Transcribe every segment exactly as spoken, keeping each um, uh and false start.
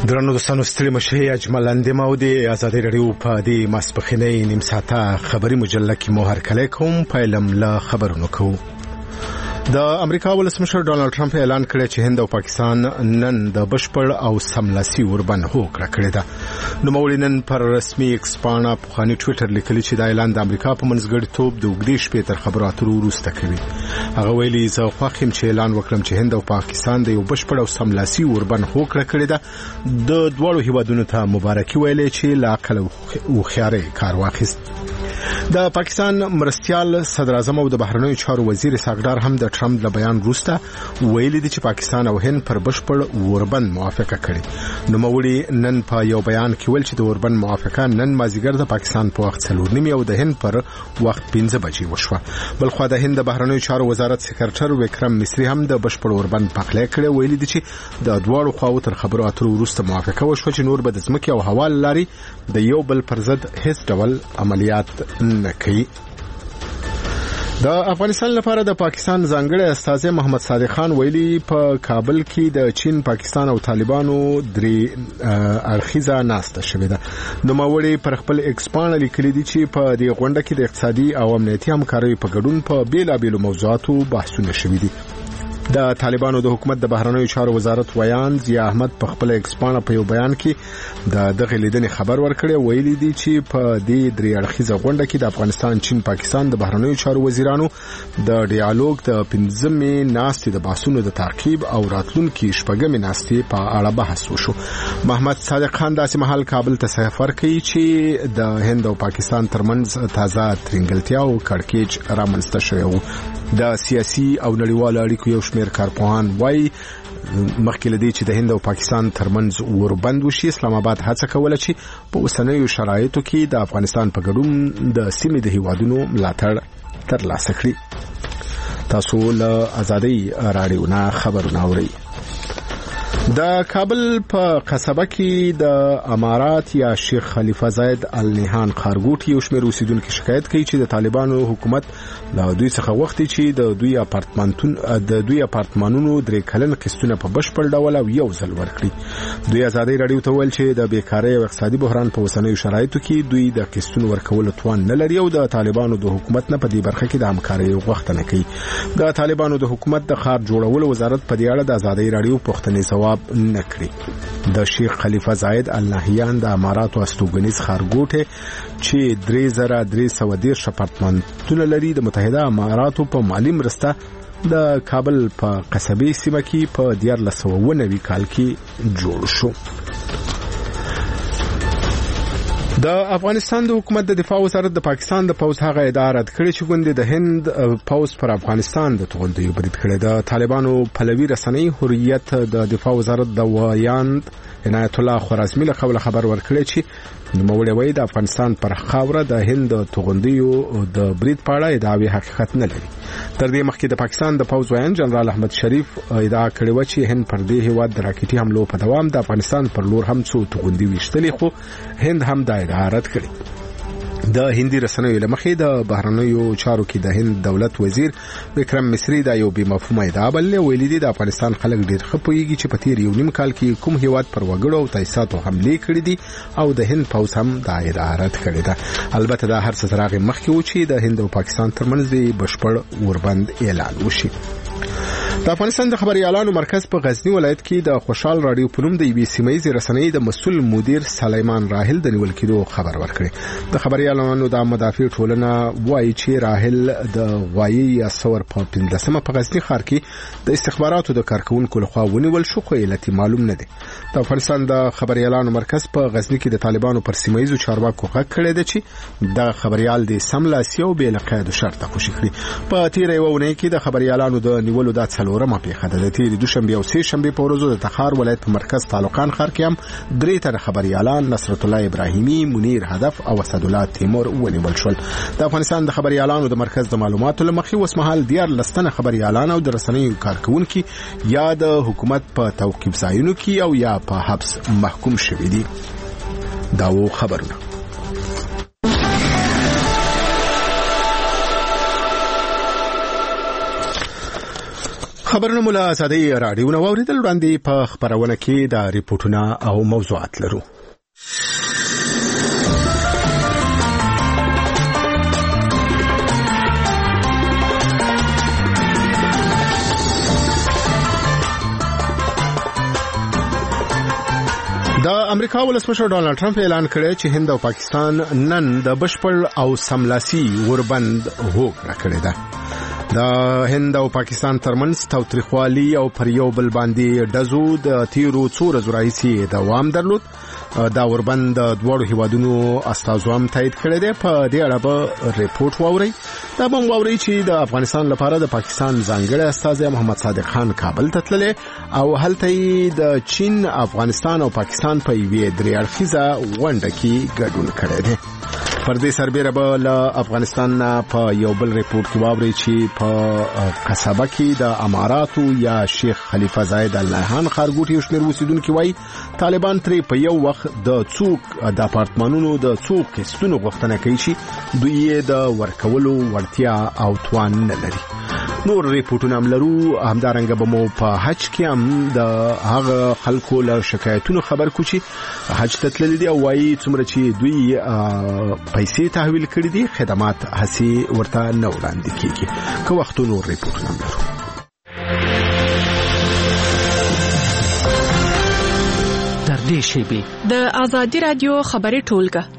درنو دوستانو ستړي مشه اجمل اندیم او د آزادۍ رادیو په دې ماسپخینې نیم ساعته خبري مجله کې مو هر کله کوم پایلم لا خبرونه کوو. د امریکا ولسمشر ډونالد ټرمپ اعلان کړی چې هند او پاکستان نن د بشپړ او سملاسي اوربند هوکړه کړې ده. نو مولینن پر رسمي ایکس پاڼه په خاني ټوئیټر لیکلي چې د اعلان د امریکا په منځګړیتوب د وګړي شپې تر خبرو اترو وروسته کوي. هغه ویلي زه خوښ یم چې اعلان وکړم چې هند او پاکستان د یو بشپړ او سملاسي اوربند هوکړه کړې ده. د دوړو هیوادونو ته مبارکي ویلې چې لا عقل او خیاري کار واخیست. د پاکستان مرستيال صدر اعظم او د بهرنیو چارو وزیر ساګدار هم د ټرمپ له بیان وروسته ویلي دي چې پاکستان او هند پر بشپړ اوربند موافقه کړې. نو مولي نن په یو بیان کې ویل چې د اوربند موافقه نن مازیګر د پاکستان په وخت څلور نیمه او د هند پر وخت پنځه بجې وشوه. بل خو د هند د بهرنیو چارو وزارت سکرټر وکرم مصری هم د بشپړ اوربند پخلی کړی. ویلي دي چې د دوړو خواو تر خبرو اترو وروسته موافقه وشوه چې نور به د ځمکې او هوا لاري د یو بل پر ضد هیڅ ډول عملیات نه کوي. د افغانستان لپاره د پاکستان ځانګړی استاذ محمد صادق خان ویلي په کابل کې د چین، پاکستان او طالبانو درې اړخیزه ناسته شوې ده. نو ماوړي پر خپل ایکس پاڼه لیکلي دي چې په دې غونډه کې د اقتصادي او امنیتي همکارۍ په ګډون په بیلابېلو موضوعاتو بحثونه شوي دي. د طالبانو د حکومت د بهرنیو چارو وزارت ویان ضیا احمد په خپل ایکس پاڼه په یو بیان کې د دغه لیدنې خبر ورکړی. ویلي دي چې په دې درې اړخیزه غونډه کې د افغانستان، چین، پاکستان د بهرنیو چارو وزیرانو د ډیالوګ د پنځمې ناستې د بحثونو د تعقیب او راتلونکي شپږمې ناستې په اړه بحث وشو. محمد صادق خان داسې مهال کابل ته سفر کوي چې د هند او پاکستان ترمنځ تازه ترنګلتیا او کړکېچ رامنځته شوی و. د سیاسي او نړیوالو اړیکو یو شمېر کارپوهان وایي مخکې لدی چې د هند او پاکستان ترمنځ اوربند وشي، اسلام آباد هڅه کوله چې په اوسنیو شرایطو کې د افغانستان په ګډون د سیمې د هیوادونو ملاتړ ترلاسه کړي. تاسو له آزادۍ رادیو نه خبرونه اورئ. د کابل په قصبه کې د امارات یا شیخ خلیفہ زاید ال نهان خارګوټ یو شمېر اوسیدونکو شکایت کوي چې د طالبانو حکومت له دوی څخه وختي چې د دوی اپارتمانتون د دوی اپارتمانونو درې کلن قسطونه په بشپړ ډول او یو ځل ورکړي. دوی آزادۍ رادیو ته ویل چې د بیکارۍ او اقتصادي بحران په اوسنیو شرایطو کې دوی د قسطونو ورکولو توان نه لري او د طالبانو د حکومت نه په دې برخه کې د همکارۍ غوښتنه کوي. د طالبانو د حکومت د ښار جوړولو وزارت په دې اړه د آزادۍ رادیو پوښتنې ځواب نکړي. د شیخ خلیفہ زاید ال نهیان د اماراتو استوګنیز خارګوټ چې درې زره درې سوه دېرش اپارتمانونه لري د متحده اماراتو په مالی مرسته د کابل په قصبه سیمه کې په دیارلس سوه اوه نوي کال کې جوړ شو. د افغانستان د حکومت د دفاع وزارت د پاکستان د پوز هغه ادعا رد کړې چې ګوند د هند پوز پر افغانستان د توغندیو برید کړی. د طالبانو پلوي رسنۍ حریت د دفاع وزارت د ویاند عنایت الله خوارزمي له قوله خبر ورکړی چې نوموړی وایي د افغانستان پر خاوره د هند توغندیو د برید په اړه ادعاوې حقیقت نه لري. تر دې مخکې د پاکستان د پوز ویاند جنرال احمد شریف ادعا کړې و چې هند پر دې هیواد د راکټي حملو په دوام د افغانستان پر لور هم څو توغندي ویشتلې، خو هند هم دا ادعا رد کړې. د هندي رسنیو لمخې د بهرنیو چارو کې د هند دولت وزیر وکرم مصری دا یو بې مفهومه ادعا بللې. ویلي دي د افغانستان خلک ډېر ښه پوهیږي چې په تیر یو نیم کال کې کوم هیواد پر وګړو او تاسیساتو حملې کړې دي او د هند پوز هم دا ادعا رد کړې ده. البته دا هر څه تر هغې مخکې و چې د هند او پاکستان ترمنځ د بشپړ اوربند اعلان وشي. د افغانستان د خبريالانو مرکز په غزنی ولایت کې د خوشحال رادیو په نوم د یوې سیمه‌یزې رسنۍ د مسؤل مدیر سلیمان راحل د نیول کېدو خبر ورکړی. د خبريالانو د مدافع ټولنه وایي چې راحل د غوایي یا ثور په پنځمه په غزنی ښار کې د استخباراتو د کارکونکو لخوا ونیول شو، خو علت معلوم نه دی. د افغانستان د خبريالانو مرکز په غزنی کې د طالبانو پر سیمه‌یزو چارواکو غږ کړی دی چې د خبريال د سملاسي او بې له قید شرطه خوشي کړي. په تیر یو ونې کې د خبريالانو د نیولو د څلورمه پیښه ده. د تیر دوشنبه او سه شنبه په ورځو د تخار ولایت په مرکز تعلقان ښار کې هم درې تر خبريالان نصرت الله ابراهیمی، منیر هدف او اسد الله تیمور ونیول شول. د افغانستان د خبريالانو د مرکز د معلوماتو لمخې وسمحال دیار لستنه خبريالان او د رسنیو کارکونکو یا د حکومت په توقيف ځایونو کې او یا په حبس محکوم شوي دي. دا و خبرونه. خبرونه مولا ازادي رادیو نو اوریدل وړاندې په خبرونه کې د ریپورتونه او موضوعات لرو. د امریکا ولسمشر ډانلډ ټرمپ اعلان کړی چې هند او پاکستان نن د بشپړ او سملاسي وربند هوکړه کړې ده. د هند او پاکستان ترمنځ تاوتریخوالي او پر یو بل باندې دزو د تیرو څو ورځو راهیسې دوام درلود. دا وربند د دوړو هیوادونو استازو هم تایید کړی دی. په دې اړه به ریپورت واوري. دا به واوري چې د افغانستان لپاره د پاکستان ځانګړی استاذ محمد صادق خان کابل ته تللی او هلته د چین، افغانستان او پاکستان په یوې درې اړخیزه غونډه کې ګډون کړی دی. پر دې سربېره به له افغانستان په یو بل ریپورت کې واوري چې په قصبه کې د اماراتو یا شیخ خلیفہ زاید ال نهیان خارګوټي شمیر اوسیدونکو وایي طالبان ترې په یو وخت د څوک د اپارتمانونو د څوک کیسونو غوښتنه کوي چې دوی د ورکولو وړتیا او توان نه لري. نور ریپورتونه هم لرو. همدارنګه به مو په حج کې هم د هغه خلکو له شکایتونو خبر کو چې حج ته تللي دي او وایي څومره چې دوی پیسې تحویل کړې دي خدمات هسي ورته نه وړاندې کیږي. که وختونو ریپورتونه هم لرو. تر دې شی د ازادي رادیو خبري ټولګه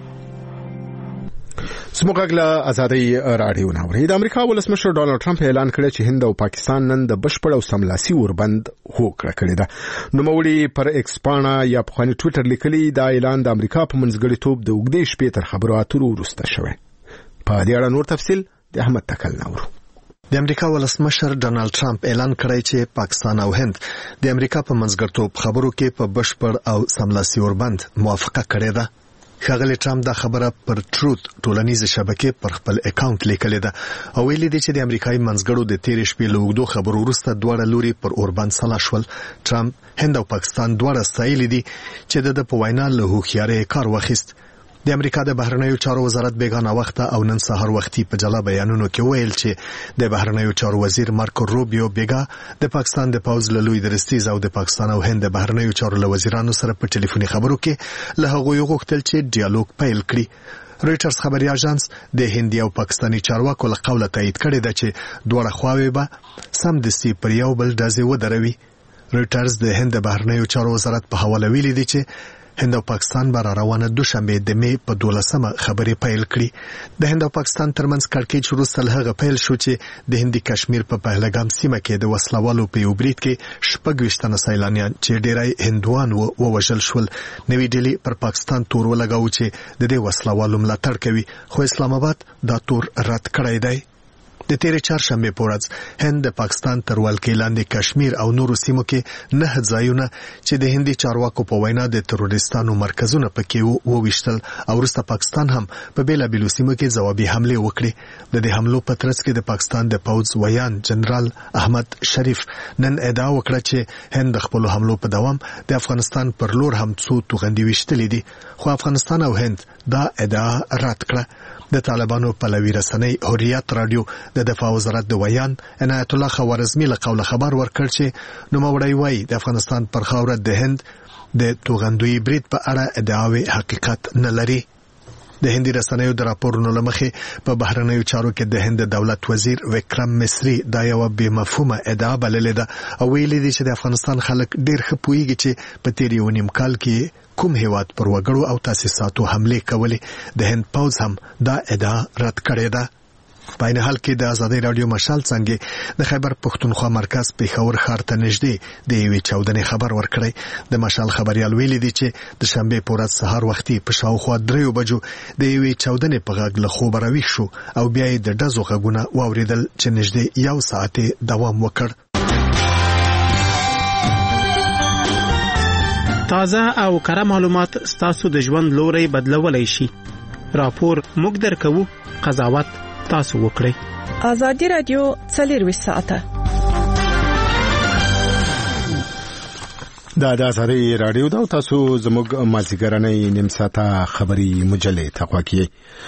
سموږه ازادي رادیو ناوړي. د امریکا ولسمشر ډانلډ ټرمپ اعلان کړی چې هند او پاکستان نن د بشپړ او سملاسي وربند هوکړه کړې ده. نو موري پر ایکس پاڼه یا په خاني ټوئیټر لیکلي دا اعلان د امریکا په منځګړیتوب د وګړي شپې تر خبرو اترو وروسته شوی. په دې اړه نور تفصيل د احمد تکل نورو. د امریکا ولسمشر ډانلډ ټرمپ اعلان کړی چې پاکستان او هند د امریکا په منځګړیتوب خبرو کې په بشپړ او سملاسي وربند موافقه کړې ده. ښاغلی ټرمپ دا خبره پر ټروت ټولنیزه شبکې پر خپل اکاونټ لیکلې ده او ویلي دی چې د امریکایي منځګړو د تیرې شپې له اوږدو خبرو وروسته دواړه لوري پر اوربند سلا شول. ټرمپ هند او پاکستان دواړه ستایلي دي چې د په وینا له هوښیارۍ کار واخیست. د امریکا د بهرنیو چارو وزارت بیگانه وخت او نن سهار وختي په جلا بیانونو کې ویل چې د بهرنیو چارو وزیر مارکو روبیو بیگا د پاکستان د پوز له لوی درستیز او د پاکستان او هند د بهرنیو چارو له وزیرانو سره په ټلیفوني خبرو کې له هغوی غوښتل چې ډیالوګ پیل کړي. رويټرز خبري اژانس د هندي او پاکستاني چارواکو له قوله تایید کړی دی چې دواړه خواوې به سم دستي پر یو بل ډزې ودروي. رويټرز د هند د بهرنیو چارو وزارت په حواله ویلي دی چې هند او پاکستان بر روانه دوشنبه د می په دولسمه خبرې پیل کړي. د هند او پاکستان ترمنځ کړکېچ وروسته له هغه پیل شو چې د هندي کشمیر په پهلګام سیمه کې د وسلوالو په یو برید کې شپږ ویشت تنه سیلانیان چې ډیری هندوان و ووژل شول. نوی ډیلی پر پاکستان تور ولګاو چې د دې وسلوالو ملاتړ کوي خو اسلام آباد دا تور رد کړی دی. د تیرې چهارشنبه په ورځ هند د پاکستان تر ولکې لاندې کشمیر او نورو سیمو کې نه ځایونه چې د هندي چارواکو په وینا د تروریستانو مرکزونه پکې وویشتل او وروسته پاکستان هم په بیلابیلو سیمو کې ځوابي حمله وکړي. د دې حملو په ترڅ کې د پاکستان د پوز ویان جنرال احمد شریف نن ادعا وکړه چې هند د خپل حملو په دوام د افغانستان پر لور هم څو توغندي وشتلې دي خو افغانستان او هند دا ادعا رد کړه. د طالبانو پلوي رسنۍ حریت رادیو د دفاع وزارت د ویان عنایت الله خوارزمي له قوله خبر ورکړ چې نوموړی وایي د افغانستان پر خاوره د هند د توغندوی برید په اړه ادعاوې حقیقت نه لري. د هندي رسنیو د راپورونو لمخې په بهرنیو چارو کې د هند دولت وزیر وکرم مصری دا یو بې مفهومه ادعا بللې ده او ویلي دي چې د افغانستان خلک ډیر ښه پوهیږي چې په تیر یو نیم کال کې کوم هیواد پر وګړو او تاسیساتو حمله کولې. د هند پوز هم دا ادعا رد کړې ده. په عین حال کې د ازادي رادیو مشال څنګه د خیبر پښتونخوا مرکز پیښور ښار ته نږدې د یوې چاودنې خبر ورکړی. د مشال خبريال ویلي دی چې د شنبه په ورځ سهار وختي په شاوخوا دریو بجو د یوې چاودنې په غږ له خوبه راویښ شو او بیا یې د ډزو غږونه واوریدل چې نږدې یو ساعت دوام وکړ. تازه او کره معلومات ستاسو د ژوند لوري بدلولای شي. راپور موږ درکو، قضاوت تاسو وکړئ. ازادي رادیو څلور ساعته دا د ازادي رادیو دا تاسو زموږ مازیګرنۍ نیم ساعته خبري مجلې تقوا کی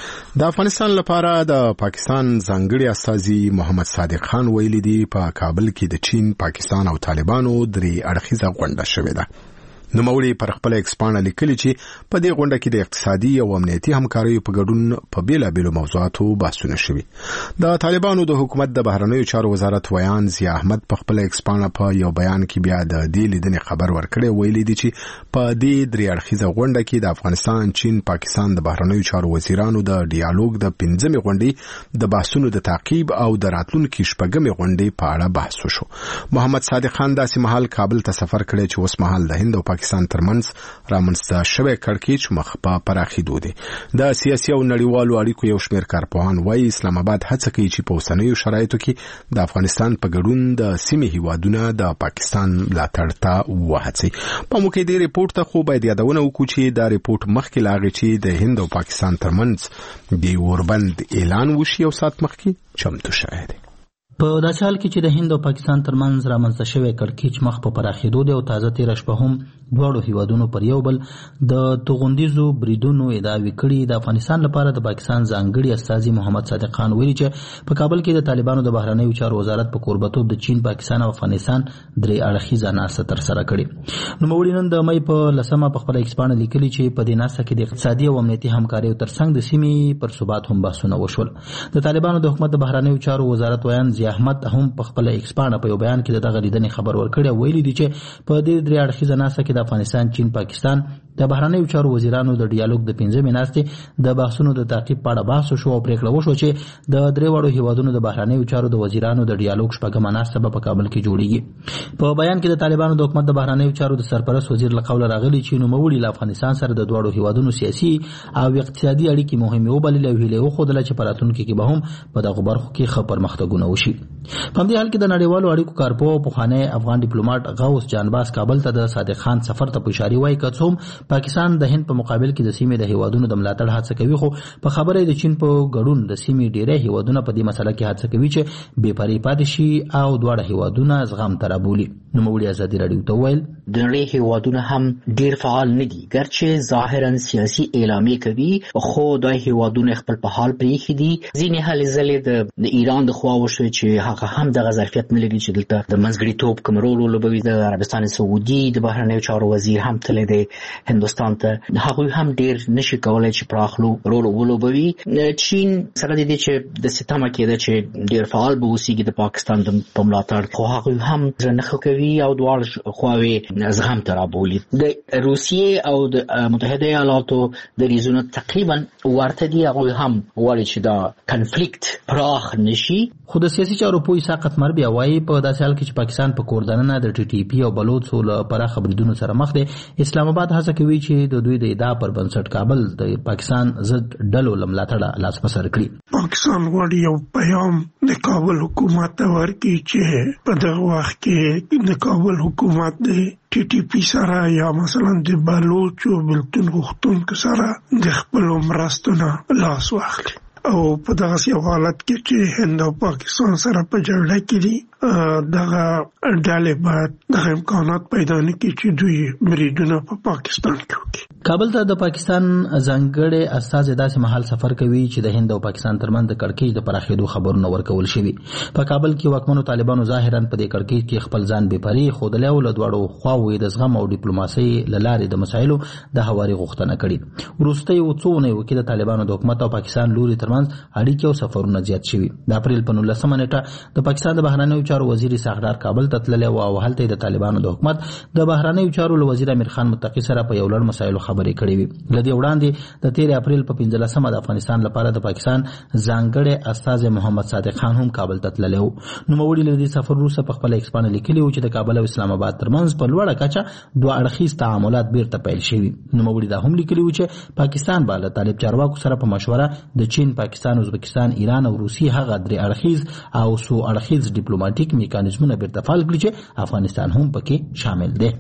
د افغانستان لپاره د پاکستان ځانګړي استاذي محمد صادق خان ویلي دی په کابل کې د چین، پاکستان او طالبانو درې اړخیزه غونډه شوې ده. نو مولي پر خپل ایکسپانډ لیکلي چې په دې غونډه کې د اقتصادي او امنیتي همکارۍ په ګډون په بیلابېلو موضوعاتو بحثونه شوي. د طالبانو د حکومت د بهرنیو چارو وزارت ویان ضیا احمد په خپل ایکسپانډ په یو بیان کې بیا د دې لیدنې خبر ورکړی، ویلي دی چې په دې درې اړخیزه غونډه کې د افغانستان، چین، پاکستان د بهرنیو چارو وزیرانو د ډیالوګ د پنځمې غونډې د بحثونو د تعقیب او د راتلونکي شپږمې غونډې په اړه بحث وشو. محمد صادق خان داسې مهال کابل ته سفر کړی چې اوس مهال د هند او پاکستان ترمنځ رامنځته شوی کړکېچ مخ په پراخېدو دی. د سیاسي او نړیوالو اړیکو یو شمېر کارپوهان وایي اسلام آباد هڅه کوي چې په اوسنیو شرایطو کې د افغانستان په ګډون د سیمې هیوادونه د پاکستان ملاتړ ته وهڅوي. په موږ کې د ریپورت ته خو باید یادونه وکړو چې دا ریپورت مخکې لاغې چې د هند او پاکستان ترمنځ د اوربند اعلان وشي او سات مخکې چمتو شوی دی. په داسې حال کې چې د هند او پاکستان ترمنځ رامنځته شوی کړکېچ مخ په پراخېدو دی او تازه تېره شپه هم دواړو هیوادونو پر یو بل د توغندیزو بریدونو ادعاوې کړي. د افغانستان لپاره د پاکستان ځانګړي استاذي محمد صادق خان ویلي چې په کابل کې د طالبانو د بهرنیو چارو وزارت په کوربتوب د چین، پاکستان او افغانستان درې اړخیزه ناسته ترسره کړې. نوموړي نن د مې په لسمه په خپل ایکسپانډ لیکلي چې په دې ناسته کې د اقتصادي او امنیتي همکاریو ترڅنګ د سیمې پر ثبات هم بحثونه وشول. د طالبانو د حکومت د بهرنیو چارو وزارت ویان ضیا احمد هم په خپل ایکسپانډ په یو بیان کې دغه لیدنې خبر ورکړی، ویلي دی چې په دې درې اړخیزه ناسته کې د افغانستان، چین، پاکستان د بهرنیو چارو وزیرانو د ډیالوګ د پنځمې ناستې د بحثونو د تعقیب په اړه بحث وشو او پریکړه وشوه چې د درې واړو هیوادونو د بهرنیو چارو د وزیرانو د ډیالوګ شپږمه ناسته به په کابل کې جوړیږي. په بیان کې د طالبانو د حکومت د بهرنیو چارو د سرپرست وزیر له قوله راغلي چې نوموړي له افغانستان سره د دواړو هیوادونو سیاسي او اقتصادي اړیکې مهمې وبللې او هیله وښودله چې په راتلونکي کې به هم په دغو برخو کې ښه پرمختګونه وشي. په همدې حال کې د نړیوالو اړیکو کارپوه پخوانی افغان ډیپلوماټ غوث جانباز کابل ته د صادق خان سفر ته په اشاره وایي که څه هم پاکستان د هند په مقابل کې د سیمې د هیوادونو د ملاتړ هڅه کوي، خو په خبره د چین په ګډون د سیمې ډیری هیوادونه په دې مسله کې هڅه کوي چې بې پرې پاتې شي او دواړه هیوادونه زغم ته رابولي. نوموړي ازادي راډیو ته وویل د نړۍ هیوادونه هم ډیر فعال نه دي، ګرچې ظاهرا سیاسي اعلامیې کوي خو د هیوادونو خپل په حال پرېښي دي. ځینې هلې ځلې د ایران د خوا وشوې چې هغه هم دغه ظرفیت نه لري چې دلته د منځګړیتوب کوم رول ولوبوي. د عربستان سعودي د بهرنیو چارو وزیر هم تللی دی هندوستان ته، هغوی هم ډیر نشي کولای چې پراخلو رول ولوبوي. چین سره د دې چې د ستمه کېده چې ډیر فعال به اوسېږي د پاکستان په ملاتړ، خو هغوی هم زړه نه ښه کوي او دواړه خواوې زغم ته رابولي. د روسیې او د متحده ایالاتو دریځونه تقریبا ورته دي، هغوی هم غواړي چې دا کنفلیکټ پراخ نشي. خو د سیاسي چارو پوه اسحاق قتمر بیا وایي په داسې حال کې چې پاکستان په کور دننه د ټي ټي پي او بلوڅو له پراخه بریدونو سره مخ دی، اسلام آباد هڅه کوي چې د دوی د ادعا پر بنسټ کابل د پاکستان ضد ډلو له ملاتړه لاس په سر کړي. پاکستان غواړي یو پیغام د کابل حکومت ته ورکړي چې په دغه وخت کې د کابل حکومت د ټي ټي پي سره یا مثلا د بلوچو بلتون غوښتونکو سره د خپلو مرستو نه لاس واخلي او په دغه یو حالت کې چې هند او پاکستان سره په جګړه کې دي دغه ډلې باید دغه امکانات پیدا نه کړي چې دوی بریدونه په پاکستان کې وکړي. کابل ته د پاکستان ځانګړی استازی داسې مهال سفر کوي چې د هند او پاکستان ترمنځ د کړکېچ د پراخېدو خبرونه ورکول شوي. په کابل کې واکمنو طالبانو ظاهرا په دې کړکېچ کې خپل ځان بې پرې ښودلی او له دواړو خواوو د زغم او ډیپلوماسۍ له لارې د مسایلو د هواري غوښتنه کړې. وروستیو څو اونیو کې د طالبانو د حکومت او پاکستان لوري ترمنځ اړیکې او سفرونه زیات شوي. د اپریل په نولسمه نیټه د پاکستان د بهرنیو چارو وزیر اسحاق کابل ته تللی و او هلته د طالبانو د حکومت د بهرنیو چارو له وزیر امیر خان متقي سره په یو لړ مسایلو خبرې کړې وي. له دې وړاندې د تیر اپریل په پنځلسمه د افغانستان لپاره د پاکستان ځانګړی استازی محمد صادق خان هم کابل ته تللی و. نوموړي له دې سفر وروسته په خپل ایکسپانډ لیکلي و چې د کابل او اسلام آباد ترمنځ په لوړه کچه دوه اړخیز تعاملات بیرته پیل شوي. نوموړي دا هم لیکلي و چې پاکستان به له طالب چارواکو سره په مشوره د چین، پاکستان، ازبکستان، ایران او روسي هغه درې اړخیز او څو اړخیز ډیپلوماټیک میکانیزمونه بیرته فعال کړي چې افغانستان هم پکې شامل دی.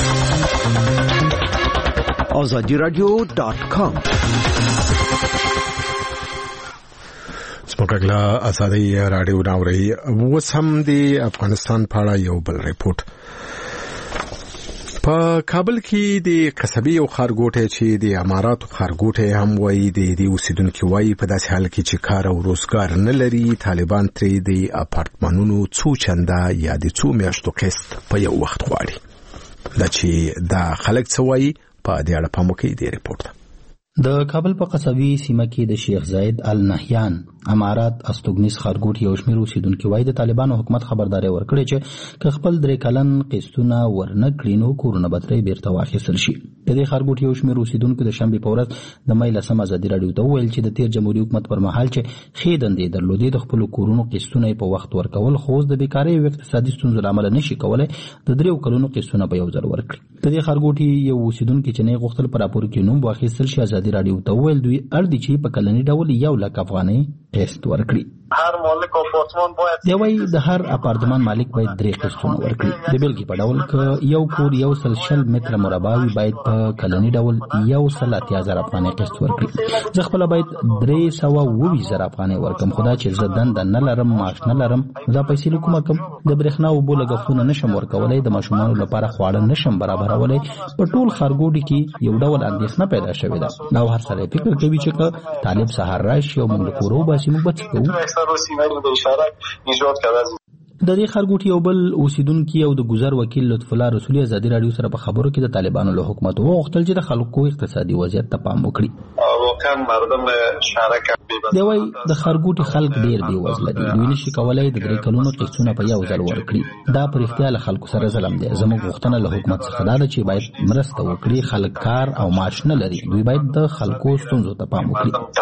آزادی رادیو ډاٹ کام سپوږمۍ آزادی رادیو ناوړي اوس هم د افغانستان په اړه یو بل ریپورت. په کابل کې د قصبي او خارګوټه چې د اماراتو خارګوټه هم وایي د دې اوسیدونکو وایي په داسې حال کې چې کار او روزګار نه لري طالبان ترې د اپارتمانونو څو چنده یا د څو میاشتو قسط په یو وخت غواړي دا چې دا خلک څه وایي په دې اړه په موکي دی رپورت د کابل په قصبي سیمه کې د شیخ زاید النهیان امارات استوګنیز خارګوټ یو شمېر اوسیدونکو وایي د طالبانو حکومت خبرداري ورکړي چې که خپل درې کلن قسطونه ورنه کړي نو کورونه به ترې بیرته واخیستل شي د دې خارګوټ یو شمېر اوسیدونکو د شنبې په ورځ د مې لسمه ازادي راډیو ته وویل چې د تیر جمهوریت حکومت پر مهال چې ښې دندې درلودې د خپلو کورونو قسطونه په وخت ورکول خو د بیکارۍ او اقتصادي ستونزو له امله نشي کولی د دریو کلونو قسطونه په یو ځل ورکړي د دې خارګوټ یو اوسیدونکي چې نه غوښتل په راپور کې نوم واخیستل شي ازادي راډیو ته وویل دوی اړ دي چې په کلني ډول یو لک افغانۍ قسط ورکړي هر مالک اپارتمان باید دی وایي د هر اپارتمان مالک باید درې قسطونه ورکړي د بیلګې په ډول که یو کور یو سل شل متره مربع وي باید په کلني ډول یو سل اتیا زره افغانۍ قسط ورکړي زه خپله باید درې سوه اووه زره افغانۍ ورکړم خو دا چې زه دنده نه لرم معاش نه لرم دا پیسې له کومه کم د برېښنا اوبو لګښتونه نشم ورکولی د ماشومانو لپاره خواړه نشم برابرولی په ټول ښارګوټي کې یو ډول اندېښنه پیدا شوې ده دا هر سړی فکر کوي چې که طالب سهار راشي او موږ له کوره وباسي موږ به څه کوو د دې خارګوټ یو بل اوسیدونکي او د ګذر وکیل لطف الله رسولي ازادي راډیو سره په خبرو کې د طالبانو له حکومت وغوښتل چې د خلکو اقتصادي وضعیت ته پام وکړي واقعا مردم شهرک دی وایي د خارګوټي خلک ډیر بې وزله دي دوی نشي کولی د درې کلونو قسطونه په یو ځل ورکړي دا په رښتیا له خلکو سره ظلم دی زموږ غوښتنه له حکومت څخه دا ده چې باید مرسته وکړي خلک کار او معاش نه لري دوی باید د خلکو ستونزو ته پام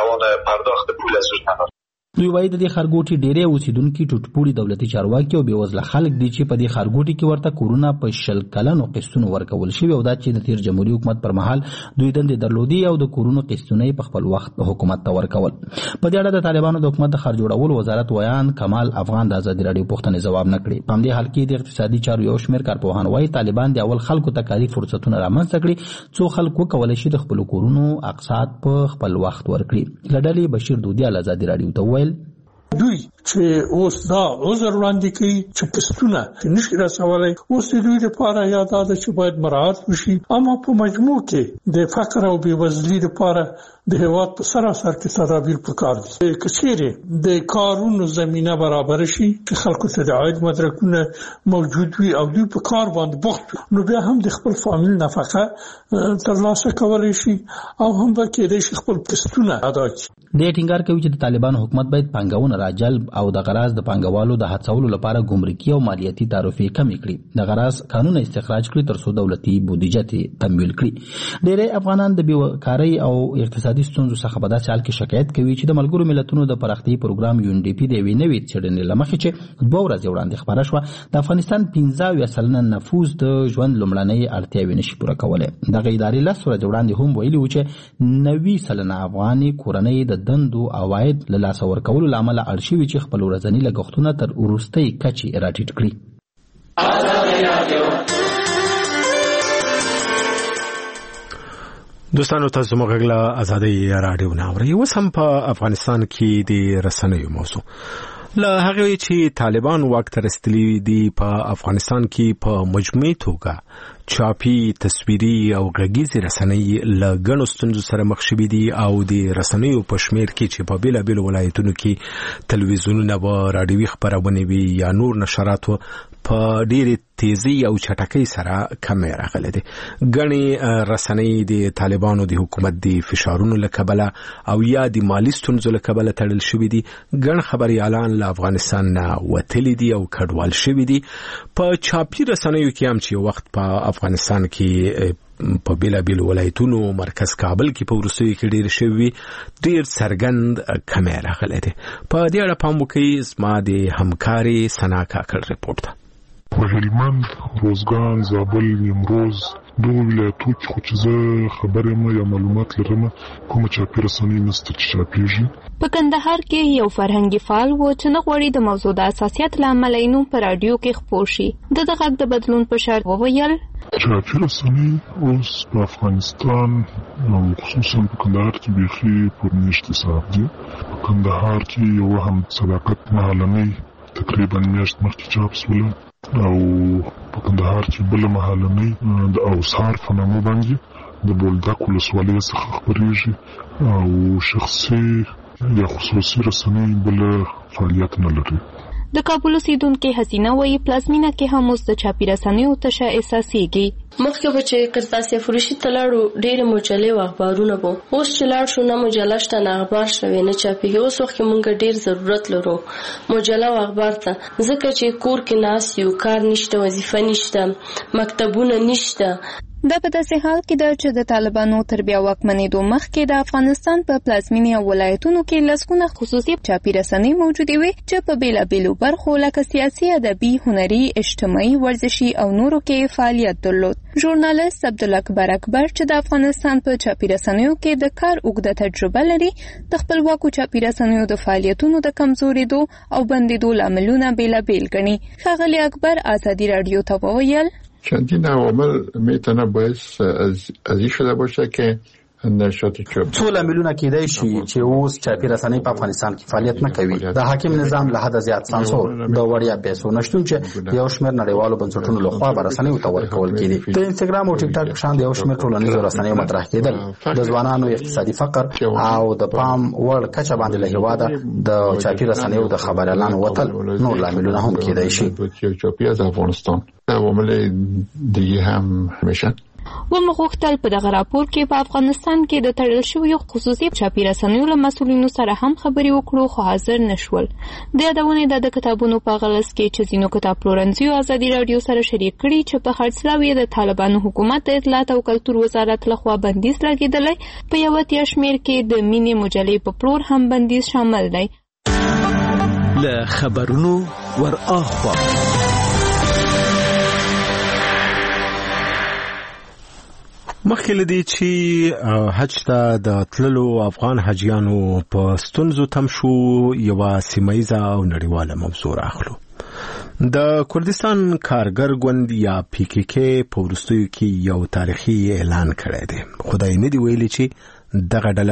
وکړي دوی وایي د دې خارګوټي ډېری اوسیدونکي ټوټپوړي دولتي چارواکي او بېوزله خلک دي چې په دې خارګوټي کې ورته کورونه په شل کلنو قسطونو ورکول شوي او دا چې د تیر جمهوري حکومت پر مهال دوی دندې درلودي او د کورونو قسطونه یې په خپل وخت حکومت ته ورکول په دې اړه د طالبانو د حکومت د ښار جوړولو وزارت ویان کمال افغان د ازادي راډیو پوښتنې ځواب نه کړي په همدې حال کې د اقتصادي چارو یو شمېر کارپوهان وایي طالبان د اول خلکو ته کاري فرصتونه رامنځته کړي څو خلک وکولی شي د خپلو کورونو اقساط په خپل وخت ورکړي له ډلې بشیر دودیال ازادي راډیو ته وویل دوی چې اوس دا عذر وړاندې کوي چې قسطونه نشي رسولای اوس د دوی لپاره یاد ده چې باید مراعات وشي اما په مجموع کې د فقر او بېوزلۍ لپاره د هیواد په سراسر کې تدابیر پکار دي کچېره د کارونو زمينه برابر شي چې خلکو ته د عاید مدرکونه موجود وي او دوی په کار باندې بوخت نو بیا هم د خپل فامیل نفقه ترلاسه کولی شي او هم به کېدای شي خپل قسطونه ادا کړي د ټینګار کوي چې د طالبانو حکومت باید پانګونه راجلب او د غراض د پانګوالو د هڅولو لپاره ګمرکي او مالیاتي تعرفې کمې کړي د غراض قانون استخراج کړي ترڅو دولتي بودیجه ته تمویل کړي ډېری افغانان د بیکارۍ او اقتصادي ستونزو څخه په داسې حال کې شکایت کوي چې د ملګرو ملتونو د پراختیايي پروګرام یو ان ډي پي د یوې نوې څېړنې له مخې چې دوه ورځې وړاندې خپره شوه د افغانستان پنځه اویا سلنه نفوس د ژوند لومړنۍ اړتیاوې نشي پوره کولی دغه ادارې لس ورځې وړاندې هم ویلي وو چې نوي سلنه افغاني کورنۍ د دندو عواید له لاسه ورکولو له امله اړ شوي چې خپل ورځني لګښتونه تر وروستۍ کچې راټیټ کړي. دوستانو تاسو موږ غلا ازادي راډیو ناوړي اوس هم په افغانستان کې د رسنیو موضوع له هغه چې طالبان واک ته رسېدلي دي په افغانستان کې په مجموعي توګه چاپی تصویري او غږیزي رسنۍ له ګڼو ستونزو سره مخ شوي دي او د رسنیو په شمېر کې چې په بېلابېلو ولایتونو کې تلویزیونونه و راډیوي خپرونې وي یا نور نشرات په ډېرې تیزی او چټکۍ سره کمې راغلي دي. ګڼې رسنۍ د طالبانو د حکومت د فشارونو له کبله او یا د مالي ستونزو له کبله تړل شوي دي. ګڼ خبریالان له افغانستان نه وتلي دي او کډوال شوي دي. په چاپي رسنیو کې هم چې وخت په افغانستان کې په بېلابېلو ولایتونو مرکز کابل کې په وروستیو کې ډېر شوي ډېر څرګند کمې راغلی دی. په دې اړه پام وکړئ زما د همکارې ثنا کاکړ رپورټ ده. په هلمند، روزګان، زابل، نیمروز دغه ولایتو کې خو چې زه خبر یم یا معلومات لرم کومه چاپي رسنۍ نشته چې چاپېږي. په کندهار کې یو فرهنګي فعال و چې نه غواړي د موضوع د اساسیت له امله یې نوم په راډیو کې خپور شي. د د غږ د بدلون په شرط وویل چاپي رسنۍ اوس په افغانستان او خصوصا په کندهار کې بیخي پر میاشت حساب دي. په کندهار کې یو هم صداقت مهالنۍ تقریبا میاشت مخکې چاپ شوله او په کندهار کې بل محلنۍ د اوسار په نامه باندې د بولدک ولسوالۍ څخه خبرېږي او شخصي یا خصوصي رسنۍ بل فعالیت نه لري. د کابل اوسیدونکو حسینه وایي پلازمینه کې هم اوس د چاپی رسنیو تشه احساسېږي. مخکې به چې کرتاسي فروشي ته لاړو ډېرې مجلې او اخبارونه به اوس چې لاړ شو نه مجله شته نه اخبار شوی نه چاپیږي. اوس وخت کې مونږ ډېر ضرورت لرو مجله او اخبار ته ځکه چې کور کې ناست یو کار نشته وظیفه نشته مکتبونه نشته. دا په داسې حال کې ده چې د طالبانو تر بیا واکمنېدو مخکې د افغانستان په پلازمینې او ولایتونو کې لسګونه خصوصي چاپي رسنۍ موجودې وي چې په بېلابېلو برخو لکه سیاسي، ادبي، هنري، اجتماعي، ورزشي او نورو کې فعالیت درلود. ژورنالیست عبدالاکبر اکبر چې د افغانستان په چاپي رسنیو کې د کار اوږده تجربه لري د خپلواکو چاپي رسنیو د فعالیتونو د کمزورېدو او بندېدو لاملونه بېلابېل ګڼي. ښاغلي اکبر ازادي راډیو ته وویل چندین عوامل میتونه باعث از ازی شده باشه که نشاط چوب څو لاملونه کېدای شي چې اوس چاپی رسنۍ په افغانستان کې فعالیت نه کوي. د حاکم نظام له حد زیات سانسور، د وړیا پیسو نشتون چې یو شمېر نړیوالو بنسټونو لخوا به رسنیو ته ورکول کېدي. د انستګرام او ټیک ټاک شان د یو شمېر ټولنیزو رسنیو مطرح کېدل، د ځوانانو اقتصادي فقر او د پام وړ کچه باندې له هیواده د چاپی رسنیو د خبر اعلان وتل نور لاملونه هم کېدای شي. چاپی از افغانستان عوامل دیگه هم میشن. ومغوښتل په دغه راپور کې په افغانستان کې د تړل شویو خصوصي چاپی رسنیو له مسؤلینو سره هم خبرې وکړو خو حاضر نشول. د یادونې د کتابونو په غلس کې چې ځینو کتاب پلورنځیو ازادي راډیو سره شریک کړي چې په خرڅلاو یې د طالبانو حکومت د اطلاعات او کلتور وزارت لخوا بندیز لګېدلی. په یو اتیا شمېر کې د مینې مجلې په پلور هم بندیز شامل دی. له خبرونو ور اخوا مخکې لدی چې حج ته د تللو افغان حاجیانو په ستونزو تم شو یو سیمایزه او نړیواله موضوع راخلو. د کردستان کارګر ګوند یا پی کی کی په وروستیو کې یو تاریخي اعلان کړی دی. خدای نه دی ویلي چې دغه ډله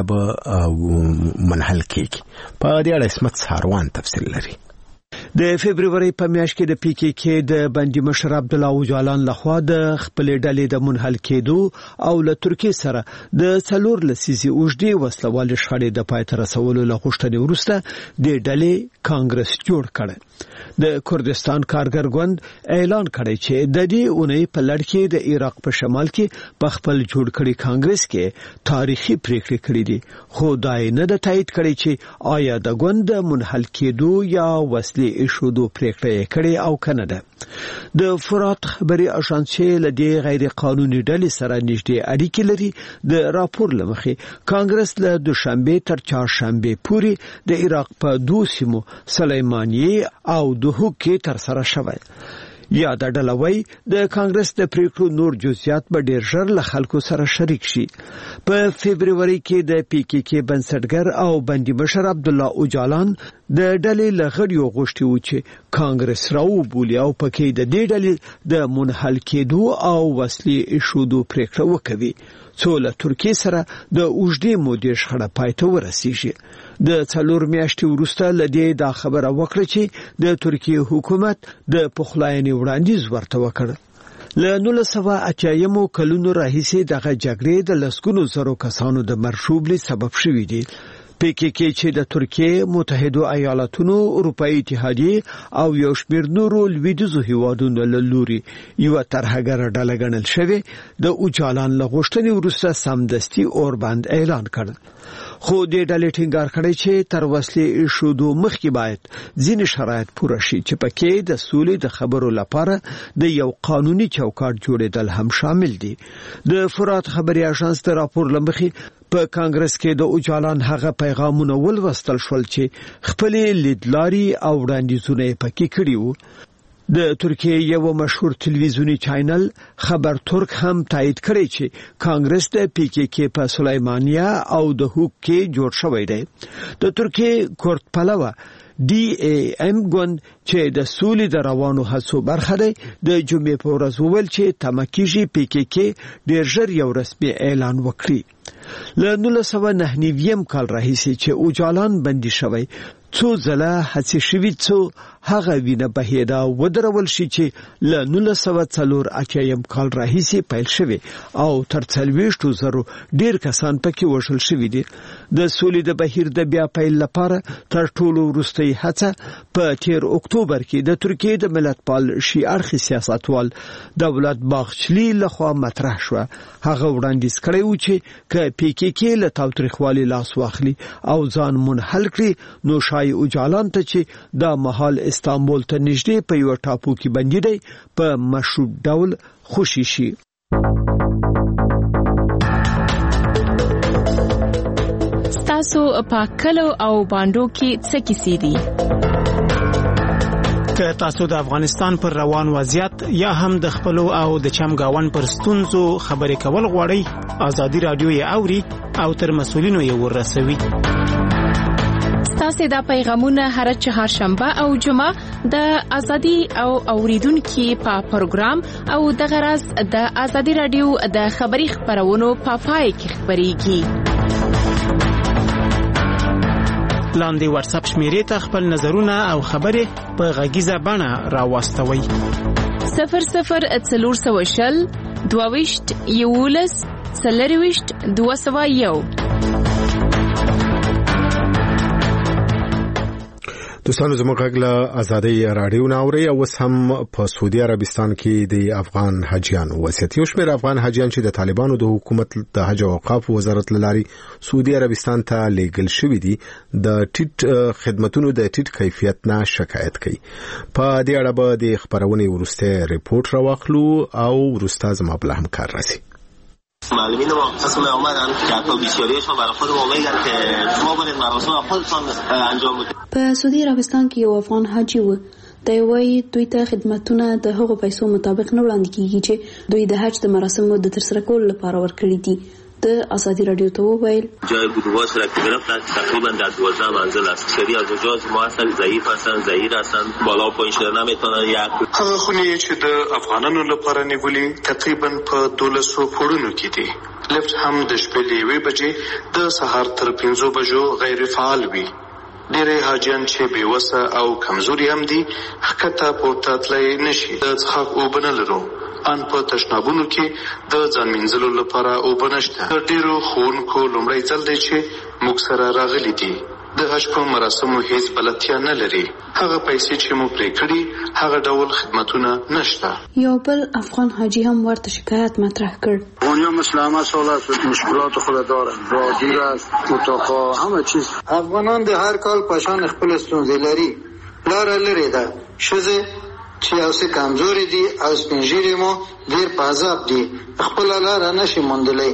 به منحل کېږي. په دې اړه اسمت ساروان تفصیل لري. د فبرवरी په میاشت کې د پی کی کی د بندي مشر عبد الله اوجالان لخوا د خپل ډلې د منحل کېدو او له ترکیه سره د څلور لسیزې اوږدې وسلوال شخړې د پای ته رسولو له غوښتنې وروسته د ډلې کانګرس جوړ کړ. د کردستان کارګر ګوند اعلان کړی چې د دې اونۍ په لړ کې د عراق په شمال کې په خپل جوړ کړي کانګرس کې تاریخي پریکړې کړې دي، خو دا نه د تایید کړي چې آیا د ګوند منحل کېدو یا وسلې ایشودو پریکړه کړې او کنه ده. د فرات خبري اژانسي له دې غیر قانوني ډلې سره نږدې اړیکې لري. د راپور لمخې کانګرس له دوشنبه تر چهارشنبه پورې د عراق په دوه سیمو سلیمانیه او دوحه کې تر سره شوی. یا د ډلوي د کانګرس د پریکړو نور جزئیات به ډیر ژر له خلکو سره شریک شي. په فبرवरी کې د پی کی کی بنسټګر او بندي مشر عبد الله اوجالان د ډلې لغړیو غوښتي و چې کانګرس راو بولی او پکې د دې ډلې د منحل کېدو او وسلې ایشودو پریکړه وکوي څو له ترکیه سره د اوږدې مودې شخړه پای ته ورسیږي. د څلور میاشتې وروسته لدې دا خبره وکړه چې د ترکیه حکومت د پخلاینې وړاندیز ورته وکړ. له نولس سوه اتیا کلونو راهیسې دغه جګړې د لسګونو زرو کسانو د مرشوبلي سبب شوې دي. پی کی کی چې د ترکیه، متحده ایالاتونو، اروپאי اتحادیه او یو شمېر نورو لویدیځو هیوادونو له لوري یو ترهګر ډله ګڼل شوې د اوجالان له غوښتنې وروسته سمدستي اوربند اعلان کړ. خو د ډلې ټینګار کړی چې تر وسلې ایشودو مخکې باید ځینې شرایط پوره شي چې پکې د سولې د خبرو لپاره د یو قانوني چوکاټ جوړېدل هم شامل دي. د فرات خبري اژانس د راپور لمخې په کانګرس کې د اوجالان هغه پیغامونه ولوستل شول چې خپل لیدلاري او وړاندیزونه پکې کړي وو. د ترکیه یو مشهور تلویزیونی چینل خبر ترک هم تایید کړی چې کانګرس د پی کی کی په سلیمانیه او د هوک کې جوړ شوی دی. د ترکیه کورت پلوه ډي اي ام ګوند چې د سولې د روانو هڅو برخه دی د جمعې په ورځ وویل چې تمکیږي پی کی کی ډېر ژر یو رسمي اعلان وکړي. له نولس سوه نهه نوي کال راهیسې چې اوجالان بندي شوی څو ځله هڅې شوي څو هغه وینه بهیدا ودرول شي چې له نولس سوه څلور اتیا کال راهیسې پیل شوی او تر څلوېښتو زرو ډیر کسان پکې وژل شوي دي. د سولې د بهیر د بیا پیل لپاره تر ټولو وروستۍ هڅه په تیر اکتوبر کې د ترکیې د ملتپال شي اړخي سیاستوال دولت باغچلی لخوا مطرح شو. هغه وړاندیز کړی و چې ک پی کی کی له تاوتریخوالي لاس واخلي او ځان منحل کړي نو شای اوجالان ته چې د محل استانبول ته نږدې په یو ټاپو کې بندي دی په مشروط ډول خوشي شي. تاسو په کلو او باندو کې څه کیسې دي؟ که تاسو د افغانستان پر روان وضعیت یا هم د خپل او د چمګاون پر ستونزو خبرې کول غواړئ، ازادي رادیو یې اوري او تر مسؤلینو یې ورسوي. تاسو دا پیغامونه هر چهارشنبه او جمعه د ازادي او اوریدونکو په پروګرام او د غرض د ازادي رادیو د خبري خبرونو په پای کې خبريږي. لاندې واتس اپ شمیرې ته خپل نظرونه او خبرې په غږیزه بڼه راوستوي. صفر صفر څلور سوه شل دوه ویشت یولس څلور ویشت دوه سوه یو. دوستانو زموږ غږ له ازادي رادیو ناوړي او اوس هم په سعودي عربستان کې د افغان حاجیانو وضعیت. یو شمېر افغان حاجیان چې د طالبانو د حکومت د حج او اوقاف وزارت لاري سعودي عربستان ته لیږل شوی دي د ټیټ خدماتونو د ټیټ کیفیت نه شکایت کوي. په دې اړه به د خبرونې ورسته ریپورت راوخلو او ورسته زما بل همکار راسي. معلمین موقعتون آمدن که حتی بیشتریشون برای خود ما میگن که شما برید مراسم خودتان انجام بدید. په سعودي عربستان کې یو افغان حاجی و. د وی دوی ته خدماتونه د هغو پیسو مطابق نه وړاندې کیږي چې دوی د حج د مراسمو د ترسره کولو لپاره ورکړي دي. د ازادي رادیو ته وویل جای گروه‌هاش را که گرفتن تقریبا در دوازده منزل است. سری از اونجا ما هستن ضعیف هستن ضعیف هستن بالا پایین شدن نمیتونن. یک هغه خونې چې د افغانانو لپاره نیولې تقریبا په دولسو پوړونو کې دي. لفټ هم د شپې له یوې بجې د سهار تر پنځو بجو غیر فعال وي. ډېری حاجیان چې بېوسه او کمزوري هم دي ښکته پورته تللی نشي. د څښاک اوبه نه لرو. ان په تشنابونو کې د ځان مینځلو لپاره اوبه نشته. د ډېرو ښوونکو لومړی ځل دی چې موږ سره راغلي دي. د حج په مراسمو هیڅ بلدتیا نه لري. هغه پیسې چې موږ پرې کړي هغه ډول خدمتونه نشته. یو بل افغان حاجی هم ورته شکایت مطرح کړ. دنیا مسلمه سال است و مشکلات خود دارند. رادیو است، اتاقا، همه چیز. افغانان د هر کال پشان خپل ستونزې لري. لاره لري ده. شزه چې اوسه کمزوري دي او سپینجيري مو ډیر پازاب دي خپل لاره نشي موندلې.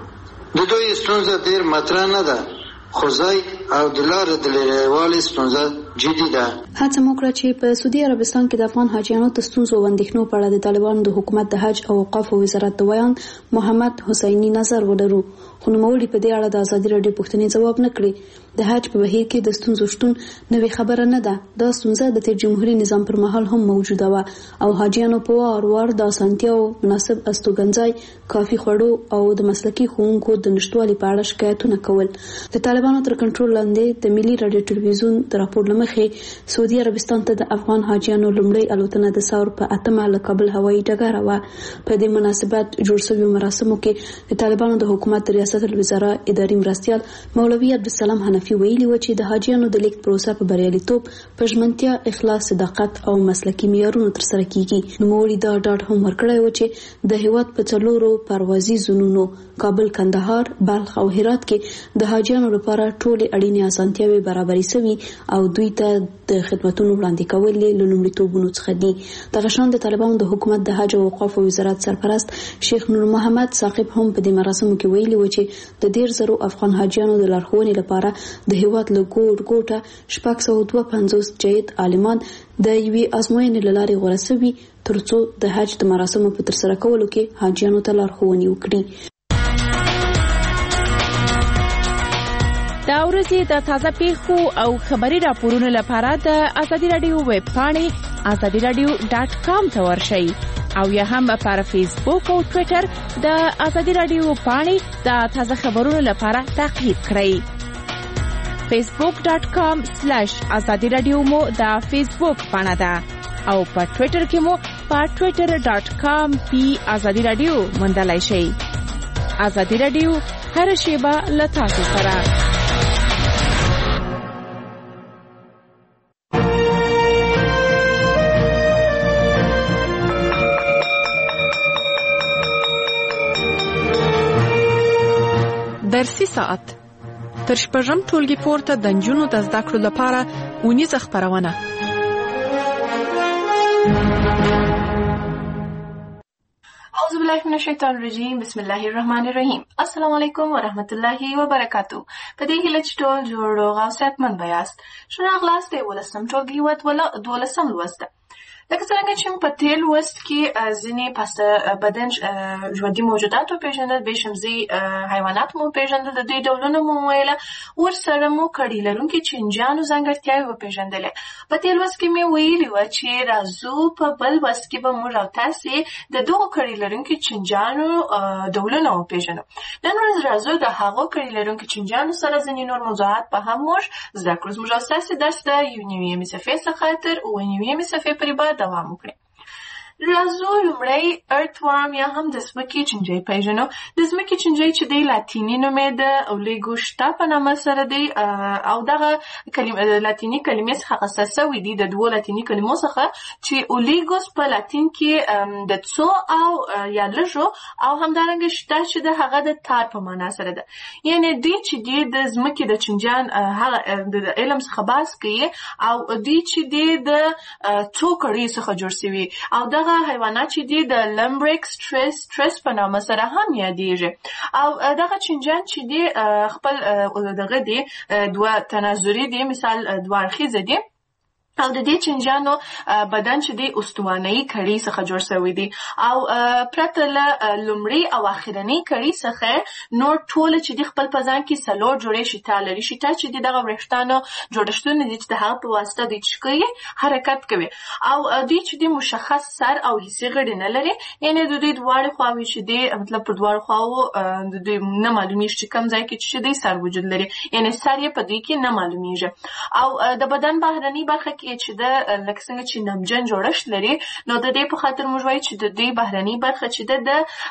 د دوی ستونزه ډیر مطرح نه ده خو ځای او د لارې د لرېوالي ستونزه جدي ده. هڅه وکړه چې په سعودي عربستان کې د افغان حاجیانو د ستونزو او اندېښنو په اړه د طالبانو د حکومت د حج او اوقاف وزارت د ویان محمد حسیني نظر ولرو. خو نوموړي په دې اړه د ازادي رادیو پوښتنې ځواب نه کړی. د حج په بهیر کې د ستونزو شتون نوې خبره نه ده. دا ستونزه د تیر جمهوریت نظام پر مهال هم موجوده و او حاجیانو په وار وار د اسانتیاو مناسب استوګنځای کافي خوړو او د مسلکي ښوونکو د نشټوالي په اړه شکایتونه کول. د طالبانو تر کنټرول لاندې د ملي رادیو ټلویزیون د راپور لمخې سعودي عربستان ته د افغان حاجیانو لومړی الوتنه د ثور په اتمه له کابل هوایي ډګر و. په دې مناسبت جوړ شوی مراسمو کې د طالبانو د حکومت ریاست الوزرا اداري مرستيال مولوي عبدالسلام حنفي ویلي و چې د حاجیانو د لیک پروسه په بریالیتوب په ژمنتیا اخلاص صداقت او مسلکي معیارونو تر سره کیږي. نو مولوي دا ډاډ هم ورکړی و چې د هیواد په څلورو پروازي زونونو کابل، کندهار، بلخ او هرات کې د حاجیانو لپاره ټولې اړینې اسانتیاوې برابرې شوي او دوی ته د خدماتونو وړاندې کول له لومړیتوبونو څخه دي. دغه شان د طالبانو د حکومت د حج او اوقاف وزارت سرپرست شیخ نور محمد ثاقب هم په دې مراسمو کې ویلي و چې د ډیر زرو افغان حاجیانو د لارښوونې لپاره د هیواد له ګوټ ګوټه شپږ سوه دوه پنځوس جید عالمان د یوې ازموینې له لارې غوره شوي ترڅو د حج د مراسمو په ترسره کولو کې حاجیانو ته لارښوونې وکړي. دا ورځې د تازه پیښو او خبري راپورونو لپاره د ازادي رادیو ویب پاڼې ازادي رادیو ډاټ کام ته ورشئ او یا هم پر فیسبوک او ټوئیټر د ازادي رادیو پاڼې د تازه خبرونو لپاره تعقیب کړئ. facebook dot com slash azadi radio مو د فیسبوک پاڼه ده او په ټوئیټر کې مو په twitter dot com پی azadi radio موندلای شئ. azadi radio هر شیبه له تاسو سره. درسي ساعت تر شپږم ټولګي پورته د نجونو د زده کړو لپاره اونیزه خپرونه. اعوذ بالله من الشیطان الرجیم. بسم الله الرحمن الرحیم. السلام علیکم ورحمت الله وبرکاتو. په دې هیله چې ټول جوړ او صحتمند یاست. ښه راغلاست د ولسم ټولګي ولا دولسم لوست. لکه څنګه چې په تیر لوست کې ځینې پس بدن ژوندي موجودات او پیژندل به شمزي حیوانات مو پیژندل د دوی ډولونه مو ویله ورسره مو کړي لرونکي چنجانو ځانګړتیاوې و پیژندلې. په تیر لوست کې مې ویلي و چې راځو په بل لوست کې به موږ او تاسې د دغو کړي لرونکي چنجانو ډولونه و پیژنو. نن ورځ راځو د هغو کړي لرونکي چنجانو سره ځینې نور موضوعات په هم موږ زده کړو. زموږ اساسي درس د یو نویمې صفحې څخه تر اووه نویمې صفحې پورې به دوام وکړي. راځو لومړی ارتوارم یا هم د ځمکې چینجی پیژنو. د ځمکې چینجی چې دی لاتیني نوم یې د اولیګوشتا په نامه سره دی او دغه کلمه لاتیني کلمې څخه اخیستل سوی دی د دوو لاتیني کلمو څخه چې اولیګوس په لاتین کې د څو او یا لږو او همدارنګه شته چې د هغه د تار په معنا سره ده. یعنی دی چې دی د ځمکې د چینجان هغه د علم څخه بحث کوي او دی چې دی د څو کړي څخه جوړ شوی او دغه حیوانات چې دي د لمبریک سټریس سټریس په نامه سره هم یادېږي. او دغه چنجان چې دي خپل دغه دي دوه تناظري دي، مثال دوه اړخیزه دي او د دې چنجانو بدن چې دی استوانه‌ای کړي څخه جوړ شوی دی او پرته له لومړی او اخرنی کړي څخه نور ټول چې دی خپل په ځان کې څلور جوړې شیټه لري. شیټه چې دی دغه وریښتانو جوړښتونه دي چې د هغه په واسطه د چکې حرکت کوي او دوی چې دی مشخص سر او حصې غړي نه لري. یعنی د دوی دواړه خواوې چې دی مطلب پر دواړو خواو د دوی نه معلومیږي چې کوم ځای کې چې دی سر وجود لري، یعنی سر یې په دې کې نه معلومیږي. او د بدن بهرنی برخه کې چې د لکه څنګه چې نمجن جوړښت لري نو د دې په خاطر موږ وایو چې د دې بهرنی برخه چې د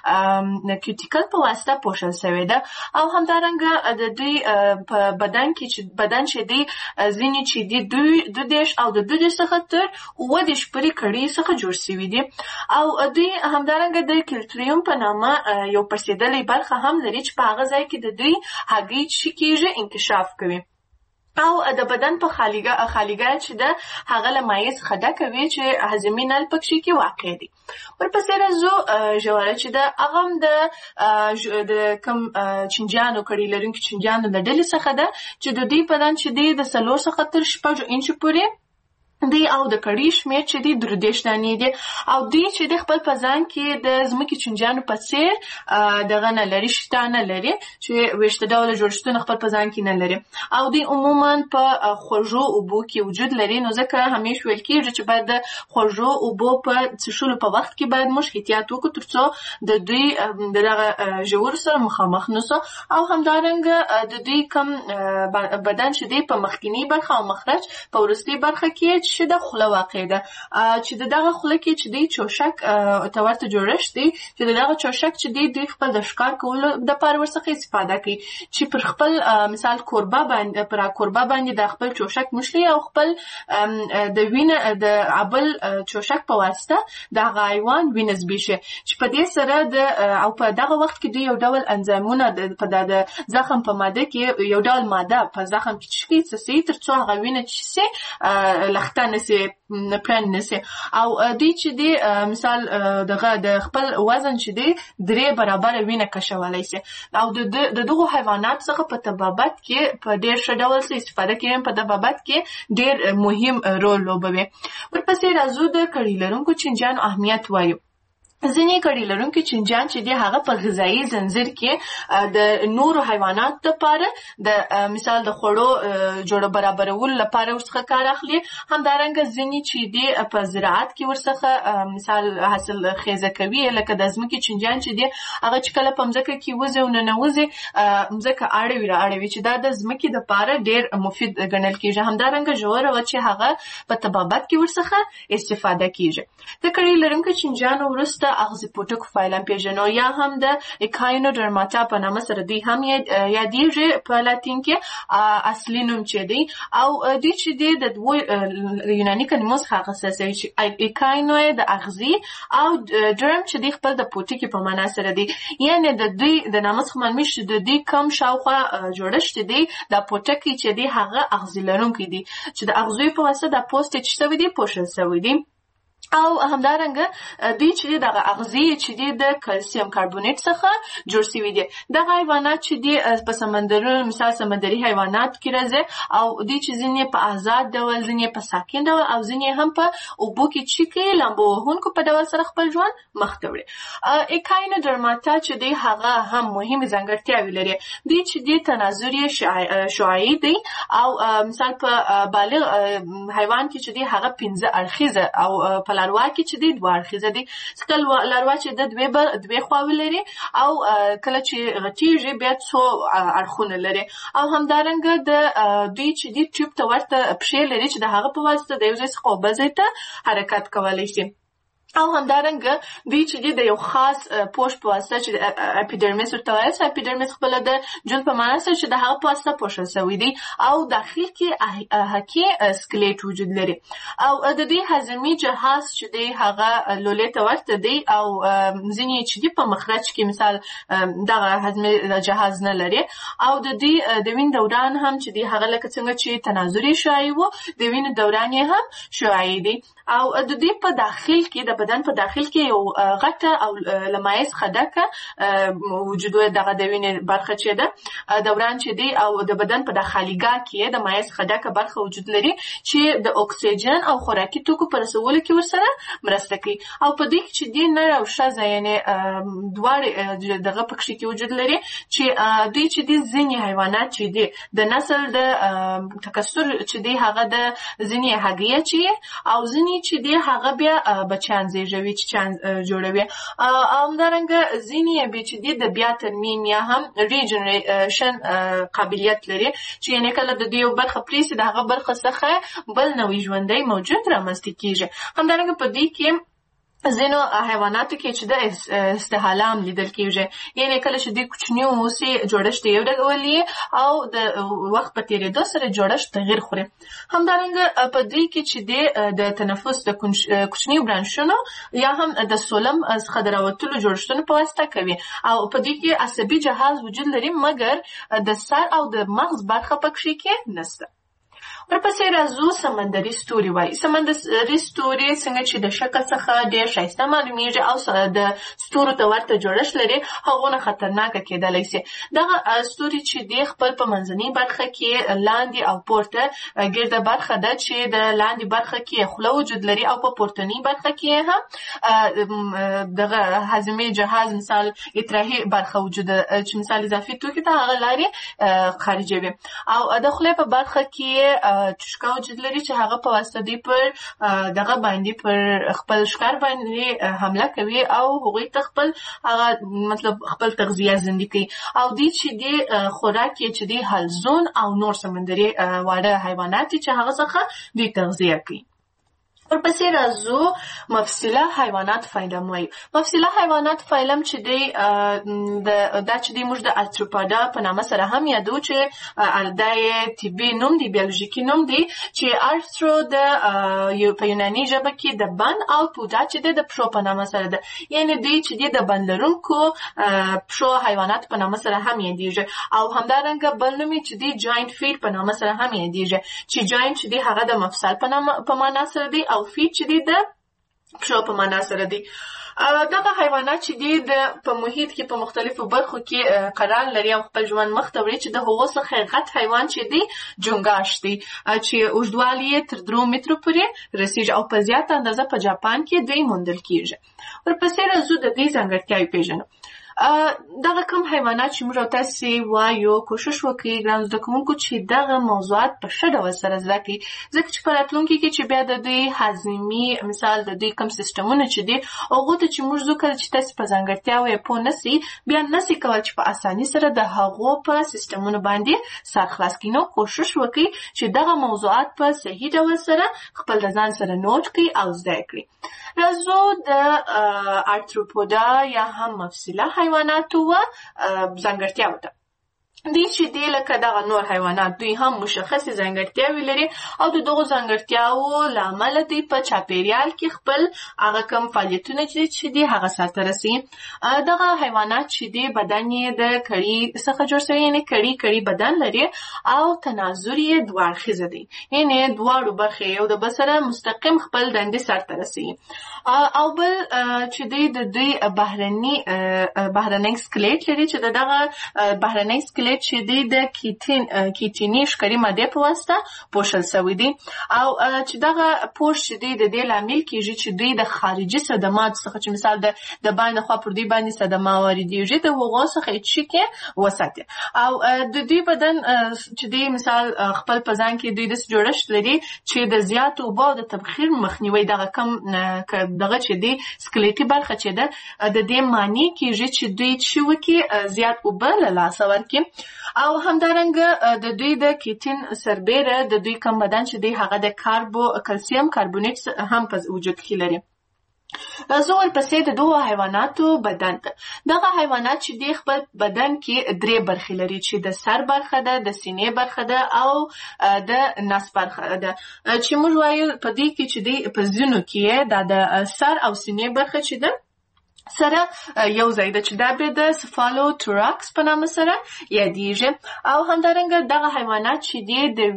کیوټیکل په واسطه پوښل شوې ده. او همدارنګه د دوی په بدن کې چې بدن چې دی ځینې چې دی دوی د دیش او د دوی څخه تر اووه دیش پورې کړي څخه جوړ شوي دي. او دوی همدارنګه د کلټریوم په نامه یو پړسېدلې برخه هم لري چې په هغه ځای کې د دوی هګۍ چې کېږي انکشاف کوي او د بدن په خالیګا خالیګا چې د هغه له مایع څخه ډکه وي چې هضمي نل پکې کې واقع دي. ورپسې راځو ژوره چې د اغم د د کم چنجانو کړي لرونکي چنجانو د ډلې څخه ده چې د دې بدن چې دی د څلور څخه تر شپږو انچو پورې دی او د کړي شمېر چې دی درې دېرش دانې دي او دوی چې د خپل په ځان کې د ځمکې چنجانو په څېر دغه نه لري، شته نه لري چې ویشته ډوله جوړښتونه خپل په ځان کې نه لري او دوی عموما په خوږو اوبو کې وجود لري. نو ځکه همیشه ویل کېږي چې باید د خوږو اوبو په څښلو په وخت کې باید موږ احتیاط وکړو تر څو د دوی د دغه ژورو سره مخامخ نسو. او همدارنګه د دوی کم بدن چې دی په مخکینی برخه او مخرج په وروستۍ برخه کې چې د خوله واقع ده چې د دغه خوله کې چې دی چوشک ته ورته جوړښت دی چې د دغه چوشک چې دی دوی خپل د ښکار کولو دپاره ورڅخه استفاده کوي چې پر خپل مثال کوربه باندې پر کوربه باندې د خپل چوشک مشلي او خپل د وینه د عبل چوشک په واسطه د حیوان وینه زبېښي چې په دې سره د او په دغه وخت کې دوی یو ډول انزایمونه په د زخم په ماده کې یو ډول ماده په زخم کې چشکي څه تر څو هغه وینه چې سي لخته نسی پلان نسی او دوی چې دی مثال دغه د خپل وزن چې دی درې برابر وینه کشولای شي او د دغه حیوانات څخه په طبابت کې په ډیر ښه ډول استفاده کوي، په طبابت کې ډیر مهم رول لوبوي. ورپسې راځو د کړي لرونکو چنجانو اهمیت وایو. ځینې کړي لرونکي چینجیان چې دی هغه په غذایي زنجیر کې د نورو حیواناتو لپاره د مثال د خوړو جوړ برابرولو لپاره ورڅخه کار اخلي. همدارنګه ځینې چې دی په زراعت کې ورڅخه مثال حاصل خیزه کوي، لکه د ځمکې چینجیان چې دی هغه چې کله په ځمکه کې وځي او ننوځي ځمکه اړوي را اړوي چې دا د ځمکې لپاره ډېر مفید ګڼل کېږي. همدارنګه ژوره وچې هغه په طبابت کې ورڅخه استفاده کېږي. د کړي لرونکي چینجیانو وروسته اغزي پوټک فایلم پیژنو یا هم د اکاینوډرماتا په نامه سره دی هم یادېږي په لاتین کې اصلي نوم چې دی او دی چې دی د دوه یوناني کلمو څخه اخیستل شوی چې اکاینو د اغزي او درم چې دی خپل د پوټکي په معنا سره دی، یعنی د دوی د نامه څخه معلومه شي د دې کم شاوخوا جوړښت دی د پوټکي چې دی هغه اغزي لرونکی دی چې د اغزوی په واسطه د پوسټ چې شوی دی پوښل شوی دی. او همدارنګه دوی چې دغه اغزي چې د کلسیم کاربونیټ څخه جوړ شوی دي. دغه حیوانات چې د په سمندرونو مثال سمندري حیوانات کې راځي او دوی چې ځینې په آزاد ډول، ځینې په ساکن ډول او ځینې هم په اوبو کې چې کې لامبو وهونکو په ډول سره خپل ژوند مخ ته وړي. اکاینوډرماتا چې دی هغه هم مهمه ځانګړتیاوې لري. دوی چې د تناظري شعاعي دی او مثال په بالغ حیوان کې چې دی هغه پنځه اړخیزه او په لاروا کې چې دی دوه اړخیزه دی. ځکه لاروا چې د دوه دوه خواوې لري او کله چې غټیږي بیا څو اړخونه لري او همدارنګه د دوی چې دی ټیوب ته ورته پښې لري چې د هغه په واسطه د یو ځای څخه بل ځای ته حرکت کولی شي. او همدارنګه دوی چې د یو خاص پوښ په واسطه چې اپیډرمیس ورته وایي، اپیډرمیس خپل د جون په معنا سره چې د هغه په واسطه پوښل شوی دی او داخل کې حقي سکلیټ وجود لري. او د دې هضمي جهاز چې دی هغه لولې ته ورته دی او ځینې چې دی په مخرج کې مثال دغه هضمي جهاز نه لري او د دې د وین دوران هم چې دی هغه لکه څنګه چې تناظري شعاعي وو د وین دوران یې هم شعاعي دی. او د دې په داخل کې د بدن په داخل کې یو غټه او لمایز خدکه وجود دغه د وینې برخه چې ده دوران چې دی او د بدن په داخليګا کې د مایز خدکه برخه وجود لري چې د اکسیجن او خوراکي توکو پر رسولو کې ورسره مرسته کوي. او په دې چې دی نه او شزه یعنی دواړه دغه پکښې کې وجود لري چې دوی چې دی ځینې حیوانات چې دی د نسل د تکثر چې دی هغه د ځینې هګۍ چې او ځینې چې دی هغه بیا بچیان زیږوي چې چان جوړوي. همدارنګه ځینې بیا چې دی د بیا ترمیم یا هم ریجنریشن قابلیت لري چې یعنې کله د دې یو برخه پریسي د هغه برخه څخه بل نوی ژوندی موجود رامنځته کېږي. همدارنګه په دې کې ځینو حیواناتو کې چې د استحالام لیدل کېږي، یعنې کله چې دوی کوچني اوسي جوړښت یو ډول وي او د وخت په تېرېدو سره جوړښت تغیر خوري. همدارنګه په دوی کې چې د تنفس د کوچني برانشونو یا هم د سولم څخه د راوتلو جوړښتونو په واسطه کوي او په دوی کې عصبي جهاز وجود لري مګر د سر او د مغز برخه پکښې کې نشته. ورپسې راځو سمندري ستوري وایي. سمندري ستوري څنګه چې د شکل څخه ډېر ښایسته معلومیږي او د ستورو ته ورته جوړښت لري هغونه خطرناکه کېدلی شي. دغه ستوري چې دی خپل په منځنۍ برخه کې لاندې او پورته ګرده برخه ده چې د لاندې برخه کې خوله وجود لري او په پورتنۍ برخه کې هم دغه هضمي جهاز مثال اطراحي برخه وجود چې مثال اضافي توکي ته هغه لارې خارجوي او د خولې په برخه کې چشکا وجود لري چې هغه په واسطه دی پر دغه باندې پر خپل ښکار باندې حمله کوي او هغوی ته خپل هغه مطلب خپل تغذیه زندګي کوي او دی چې دی خوراک یې چې دی حلزون او نور سمندري واړه حیوانات چې هغه څخه دوی تغذیه کوي. ورپسې راځو مفصله حیوانات فایلم وایي. مفصله حیوانات فایلم چې دی دا چې دی موږ د ارتروپودا په نامه سره هم یادو چې دا یې طبي نوم دی، بیولوژیکي نوم دی چې ارترو د په یوناني ژبه کې د بن او پودا چې دی د پښو په نامه سره ده، یعنی دوی چې دی د بن لرونکو پښو حیوانات په نامه سره هم یادېږي او همدارنګه بل نوم چې دی جاینټ فیټ په نامه سره هم یادېږي چې جاینټ چې دی هغه د مفصل په نامه په معنا سره دی او فیټ چې دی د پښو په معنا سره دی. دغه حیوانات چې دي د په محیط کې په مختلفو برخو کې قرار لري او خپل ژوند مخ ته وړي چې د هغو څخه غټ حیوان چې دی جونګاش دی چې اوږدوالی یې تر درو مترو پورې رسیږي او په زیاته اندازه په جاپان کې دی موندل کیږي. ورپسې راځو د دې ځانګړتیاوې پیژنو. دغه کوم حیوانات چې موږ او تاسې وایو کوشش وکړئ ګرانو زده کوونکو چې دغه موضوعات په ښه ډول سره زده کړئ ځکه چې په راتلونکي کې چې بیا د دوی هاضمي مثال د دوی کوم سیسټمونه چې دي هغو ته چې موږ ځو کله چې تاسې په ځانګړتیاوو یې پوه نه سئ بیا نسئ کولی چې په اساني سره د هغو په سیسټمونو باندې سر خلاص کړئ. نو کوشش وکړئ چې دغه موضوعات په صحیح ډول سره خپل د ځان سره نوټ کړئ او زده کړئ. راځو د ارتروپودا یا هم مفصله حیواناتو و ځانګړتیاوو ته. دوی چې دی لکه دغه نور حیوانات دوی هم مشخصې ځانګړتیاوې لري او د دغو ځانګړتیاوو له امله دوی په چاپیریال کې خپل هغه کوم فعالیتونه چې دي هغه سرته رسوي. دغه حیوانات چې دی بدن یې د کړي څخه جوړ شوی یعنې کړي کړي بدن لري او تناظر یې دوه اړخیزه دی یعنې دواړو برخې یو د بل سره مستقیم خپل دندې سرته رسوي. او بل چې دی د دوی بهرني بهرنی سکلیټ لري چې دغه بهرنی سکلیټ چې دی د کیټین کیټیني ښکاري مادې په واسطه پوښل شوی دی او چې دغه پوښ چې دی د دې لامل کیږي چې دوی د خارجي صدماتو څخه چې مثال د د باندې خوا پر دوی باندې صدمه واردېږي د هغو څخه یې چیکې وساتي او د دوی بدن چې دی مثال خپل په ځان کې دوی داسې جوړښت لري چې د زیاتو اوبو او د تبخیر مخنیوی دغه کم دغه چې دی سکلیټي برخه چې ده د دې معنی کیږي چې دوی چې وکړي زیات اوبه له لاسه ورکړي او همدارنګه د دوی د کیټین سربیره د دوی کم بدن چې دی هغه د کاربو کلسیم کاربونیټ هم په وجود کې لري. راځو ورپسې د دغو حیواناتو بدن ته. دغه حیوانات چې دی خپل بدن کې درې برخې لري چې د سر برخه ده د سینې برخه ده او د نس برخه ده چې موږ وایو په دې کې چې دی په ځینو کې دا د سر او سینې برخه چې ده سره یو ځای ده چې دا بیا د سفالوتوراکس په نامه سره یادیږي او همدارنګه دغه حیوانات چې دی د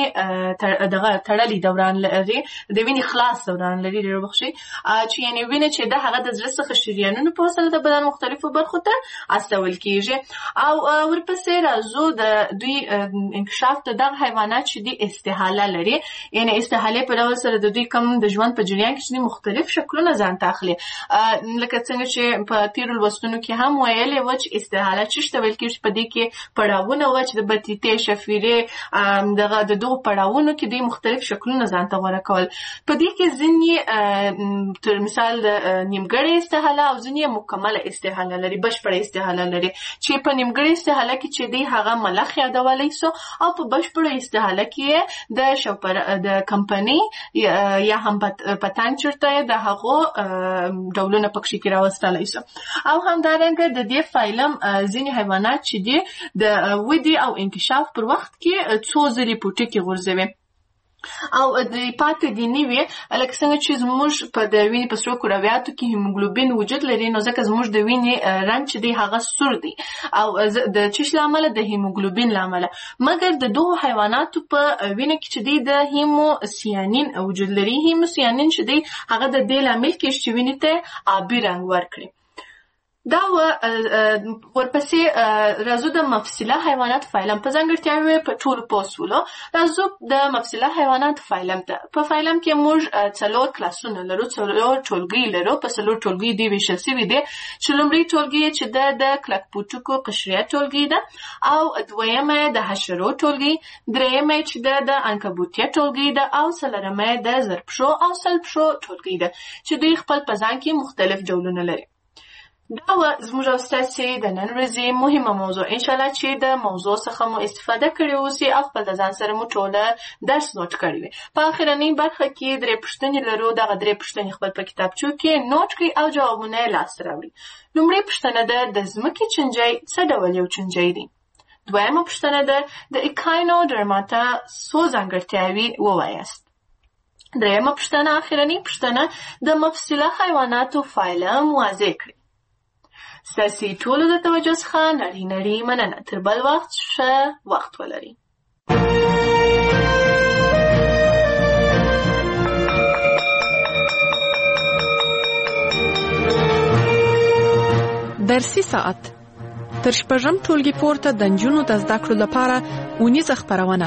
وینې دغه تړلي دوران لري د وینې خلاص دوران لري ډېر بخښئ چې یعنې وینه چې ده هغه د زړه څخه شریانونو په وسیله د بدن مختلفو برخو ته استول کیږي او ورپسې راځو د دوی انکشاف د دغه حیوانات چې دی استحاله لري یعنې استحالې په ډول سره د دوی کوم د ژوند په جریان کې چې مختلف شکلونه ځان ته اخلي لکه څنګه چې په تیرو لوستونو کې هم ویلې وه چې استحاله څه ته ویل کېږي په دې کې پړاوونه وه چې د بطیتې شفیرې دغه د دغو پړاوونو کې دوی مختلف شکلونه ځان ته غوره کول. په دې کې ځینې تر مثال د نیمګړې استحاله او ځینې مکمله استحاله لري بشپړه استحاله لري چې په نیمګړې استحاله کې چې دی هغه ملخ یادولی سو او په بشپړه استحاله کې د شوپر د کمپنۍ یا هم پتنګ چرته د هغو ډولونه پکښې کې راوستلی سو او همدارنګه د دې فایلم ځینې حیوانات چې دي د ودې او انکشاف پر وخت کې څو ځلې پوټکي غورځوي او د پاتې دي نوي لکه څنګه چې زموږ په د وینې په سرو کرویاتو کې هیموګلوبین وجود لري نو ځکه زموږ د وینې رنګ چې دی هغه سور دی او د چش له امله د هیموګلوبین له امله مګر د دغو حیواناتو په وینه کې چې دی د هیموسیانین وجود لري. هیموسیانین چې دی هغه د دې لامل کېږي چې وینې ته آبي رنګ ورکړي. دا و ورپسې راځو د مفصله حیوانات فایلم په ځانګړتیاوې په ټولو پوه شولو. راځو د مفصله حیوانات فایلم ته. په فایلم کې موږ څلور کلاسونه لرو څلور ټولګۍ لرو په څلور ټولګۍ دوی ویشل شوي دي چې لومړۍ ټولګۍ چې ده د کلکپوټکو قشریه ټولګۍ ده او دویمه د حشرو ټولګۍ درېیمه چې ده د عنکبوتیه ټولګۍ ده او څلورمه د زرپشو او سلپشو ټولګۍ ده چې دوی خپل په ځان کې مختلف ډولونه لري. دا و زموږ او ستاسې د نن ورځې مهمه موضوع. انشاءالله چې د موضوع څخه مو استفاده کړې اوسي او خپل د ځان سره مو ټوله درس نوټ کړی وي. په اخرنۍ برخه کې درې پوښتنې لرو. دغه درې پوښتنې خپل په کتابچو کې نوټ کړئ او جوابونه یې لاسته راوړئ. لومړۍ پوښتنه ده د ځمکې چینجی څه ډول یو چینجی دی؟ دویمه پوښتنه ده د اکاینوډرماتا څو ځانګړتیاوې ووایاست. درېیمه پوښتنه اخرنۍ پوښتنه د مفصله حیواناتو فایلم واضح کړئ. ستاسې ټولو د توجه څخه نړۍ نړۍ مننه. تر بل وخت ښه وخت ولرئ. درسي ساعت تر شپږم ټولګي پورته د نجونو د زده کړو لپاره اونیزه خپرونه.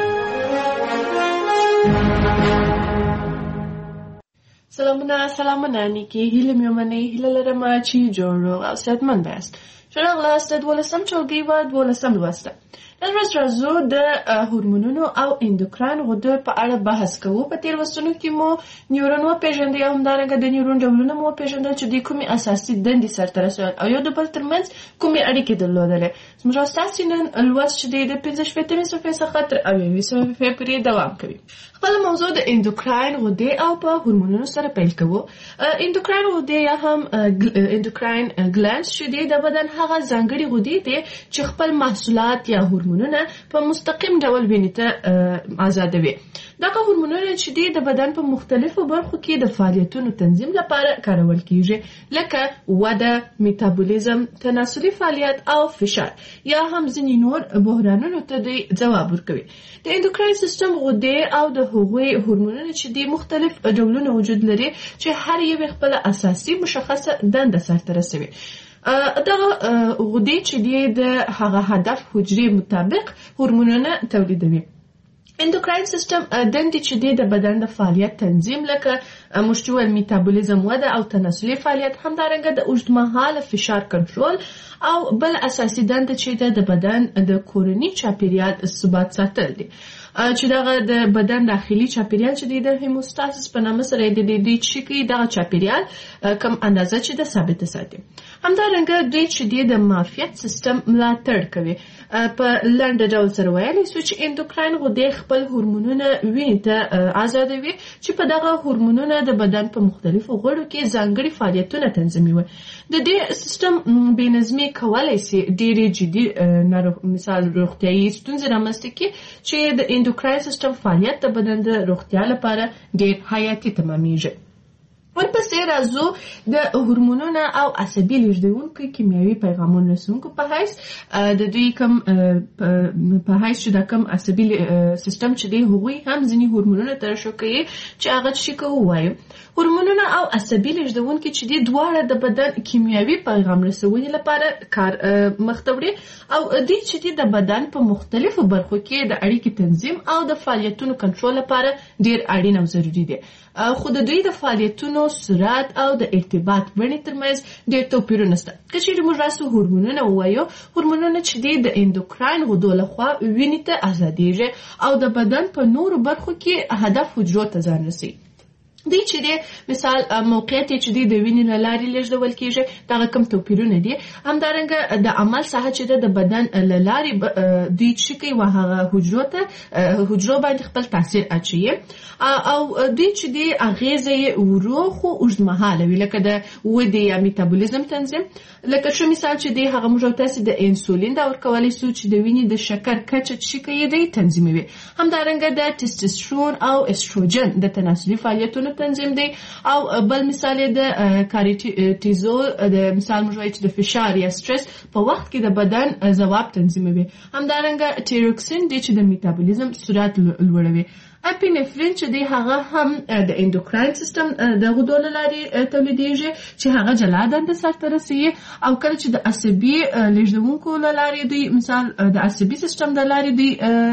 سلامونه سلامونه نیکی هیله مې ومنئ. هیله لرم چې جوړ روغ او صحتمند یاست. ښه راغلاست د دولسم ټولګي و دولسم لوسته. نن ورځ راځو د هورمونونو او اندوکراین غدو په اړه بحث کوو. په تیر لوستونو کې مو نیورون وپېژندل او همدارنګه د نیورون ډولونه مو وپېژندل چې دوی کومې اساسي دندې سرته رسول او یو د بل ترمنځ کومې اړیکې درلودلې. زموږ ستاسې نن لوست چې دی د پنځه شپېتمې صفحې څخه تر اویاوي صفحې پورې دوام کوي. خپله موضوع د اندوکراین غدې او په هورمونونو سره پیل کوو. اندوکراین غدې یا هم اندوکراین ګلانډز چې دی د بدن هغه ځانګړي غدې دي چې خپل محصولات یا هورمونونه په مستقیم ډول وینې ته آزادوي. دغه هورمونونه چې دي د بدن په مختلفو برخو کې د فعالیتونو تنظیم لپاره کارول کیږي، لکه وده، میتابولیزم، تناسلي فعالیت او فشار یا هم ځینې نور بحرانونو ته دوی ځواب ورکوي. د اندوکراین سیستم غدې او د هغوی هورمونونه چې دي مختلف ډولونه وجود لري چې هر یو خپل اساسي مشخصه دنده سرته رسوي. دغه غدې چې دي د هغه هدف حجرې مطابق هورمونونه تولیدوي. اندوکراین سیستم دندې چې دی د بدن د فعالیت تنظیم لکه مشتوال میتابولیزم، وده او تناسلي فعالیت، همدارنګه د اوږدمهاله فشار کنټرول او بل اساسي دنده چې ده د بدن د کورني چاپیریال ثبات ساتل دي، چې دغه د بدن داخلي چاپیریال چې دی د هیموستاسیس په نامه سره د دې چې کې دغه چاپیریال کم اندازه چې د ثابت ساتي. همدارنګه دوی چې دی د معافیت سیستم ملاتړ کوي. په لنډ ډول سره ویلی سو چې اندوکراین غدې خپل هورمونونه وینې ته آزادوي چې په دغه هورمونونه د بدن په مختلفو غړو کې ځانګړي فعالیتونه تنظیموي. د دې سیستم بې نظمي کولی سي ډېرې جدي مثال روغتیایي ستونزې رامنځته کړي چې د اندوکراین سیستم فعالیت د بدن د روغتیا لپاره ډېر حیاتي تمامیږي. ورپسې راځو د هورمونونو او عصبي لیږدونکو کیمیاوي پیغامونو رسونکو په حیث د دوی کوم په حیث چې د کوم عصبي سیستم چې دی هغوی هم ځینې هورمونونه ترشح کوي چې هغه څه کوو وایو. هورمونونه او عصبي لیږدونکي چې دي دواړه د بدن کیمیاوي پیغام رسونې لپاره کار مخته وړي او دوی چې دي د بدن په مختلفو برخو کې د اړیکې تنظیم او د فعالیتونو کنټرول لپاره ډېر اړین او ضروري دي. خو د دوی د فعالیتونو سرعت او د ارتباط بڼې ترمنځ ډېر توپیرونه شته. که چیرې موږ راسو هورمونونه ووایو، هورمونونه چې دي د اندوکراین غدو لخوا وینې ته آزادیږي او د بدن په نورو برخو کې هدف حجرو ته ځان رسوي. دوی چې دی مثال موقعیت چې دی د وینې له لارې لیږدول کیږي، دغه کم توپیرونه دي. همدارنګه د عمل ساحه چې د بدن له لارې دوی چې کوي و هغه حجرو ته حجرو باندې خپل تاثیر اچوي او دوی چې دی اغیزه یې ورو خو اوږدمهاله وي، لکه د ودې یا میتابولیزم تنظیم. لکه ښه مثال چې دی هغه موږ تاسې د انسولین دا ورکولی سو چې د وینې د شکر کچه چې کوي دی تنظیموي. همدارنګه د ټسټوسترون او استروجن د تناسلي فعالیتونو تنظیم دی او بل مثال د کارټیزول د مثال موږ وایو چې د فشار یا سټرس په وخت کې د بدن ځواب تنظیموي. همدارنګه تیروکسین دی چې د میتابولیزم سرعت لوړوي. اپینفرین چې دی هغه هم د اندوکراین سیستم د غدو له لارې تولیدیږي چې هغه جلا دنده سرته رسوي او کله چې د عصبي لیږدونکو له لارې دوی مثال د عصبي سیستم د لارې دوی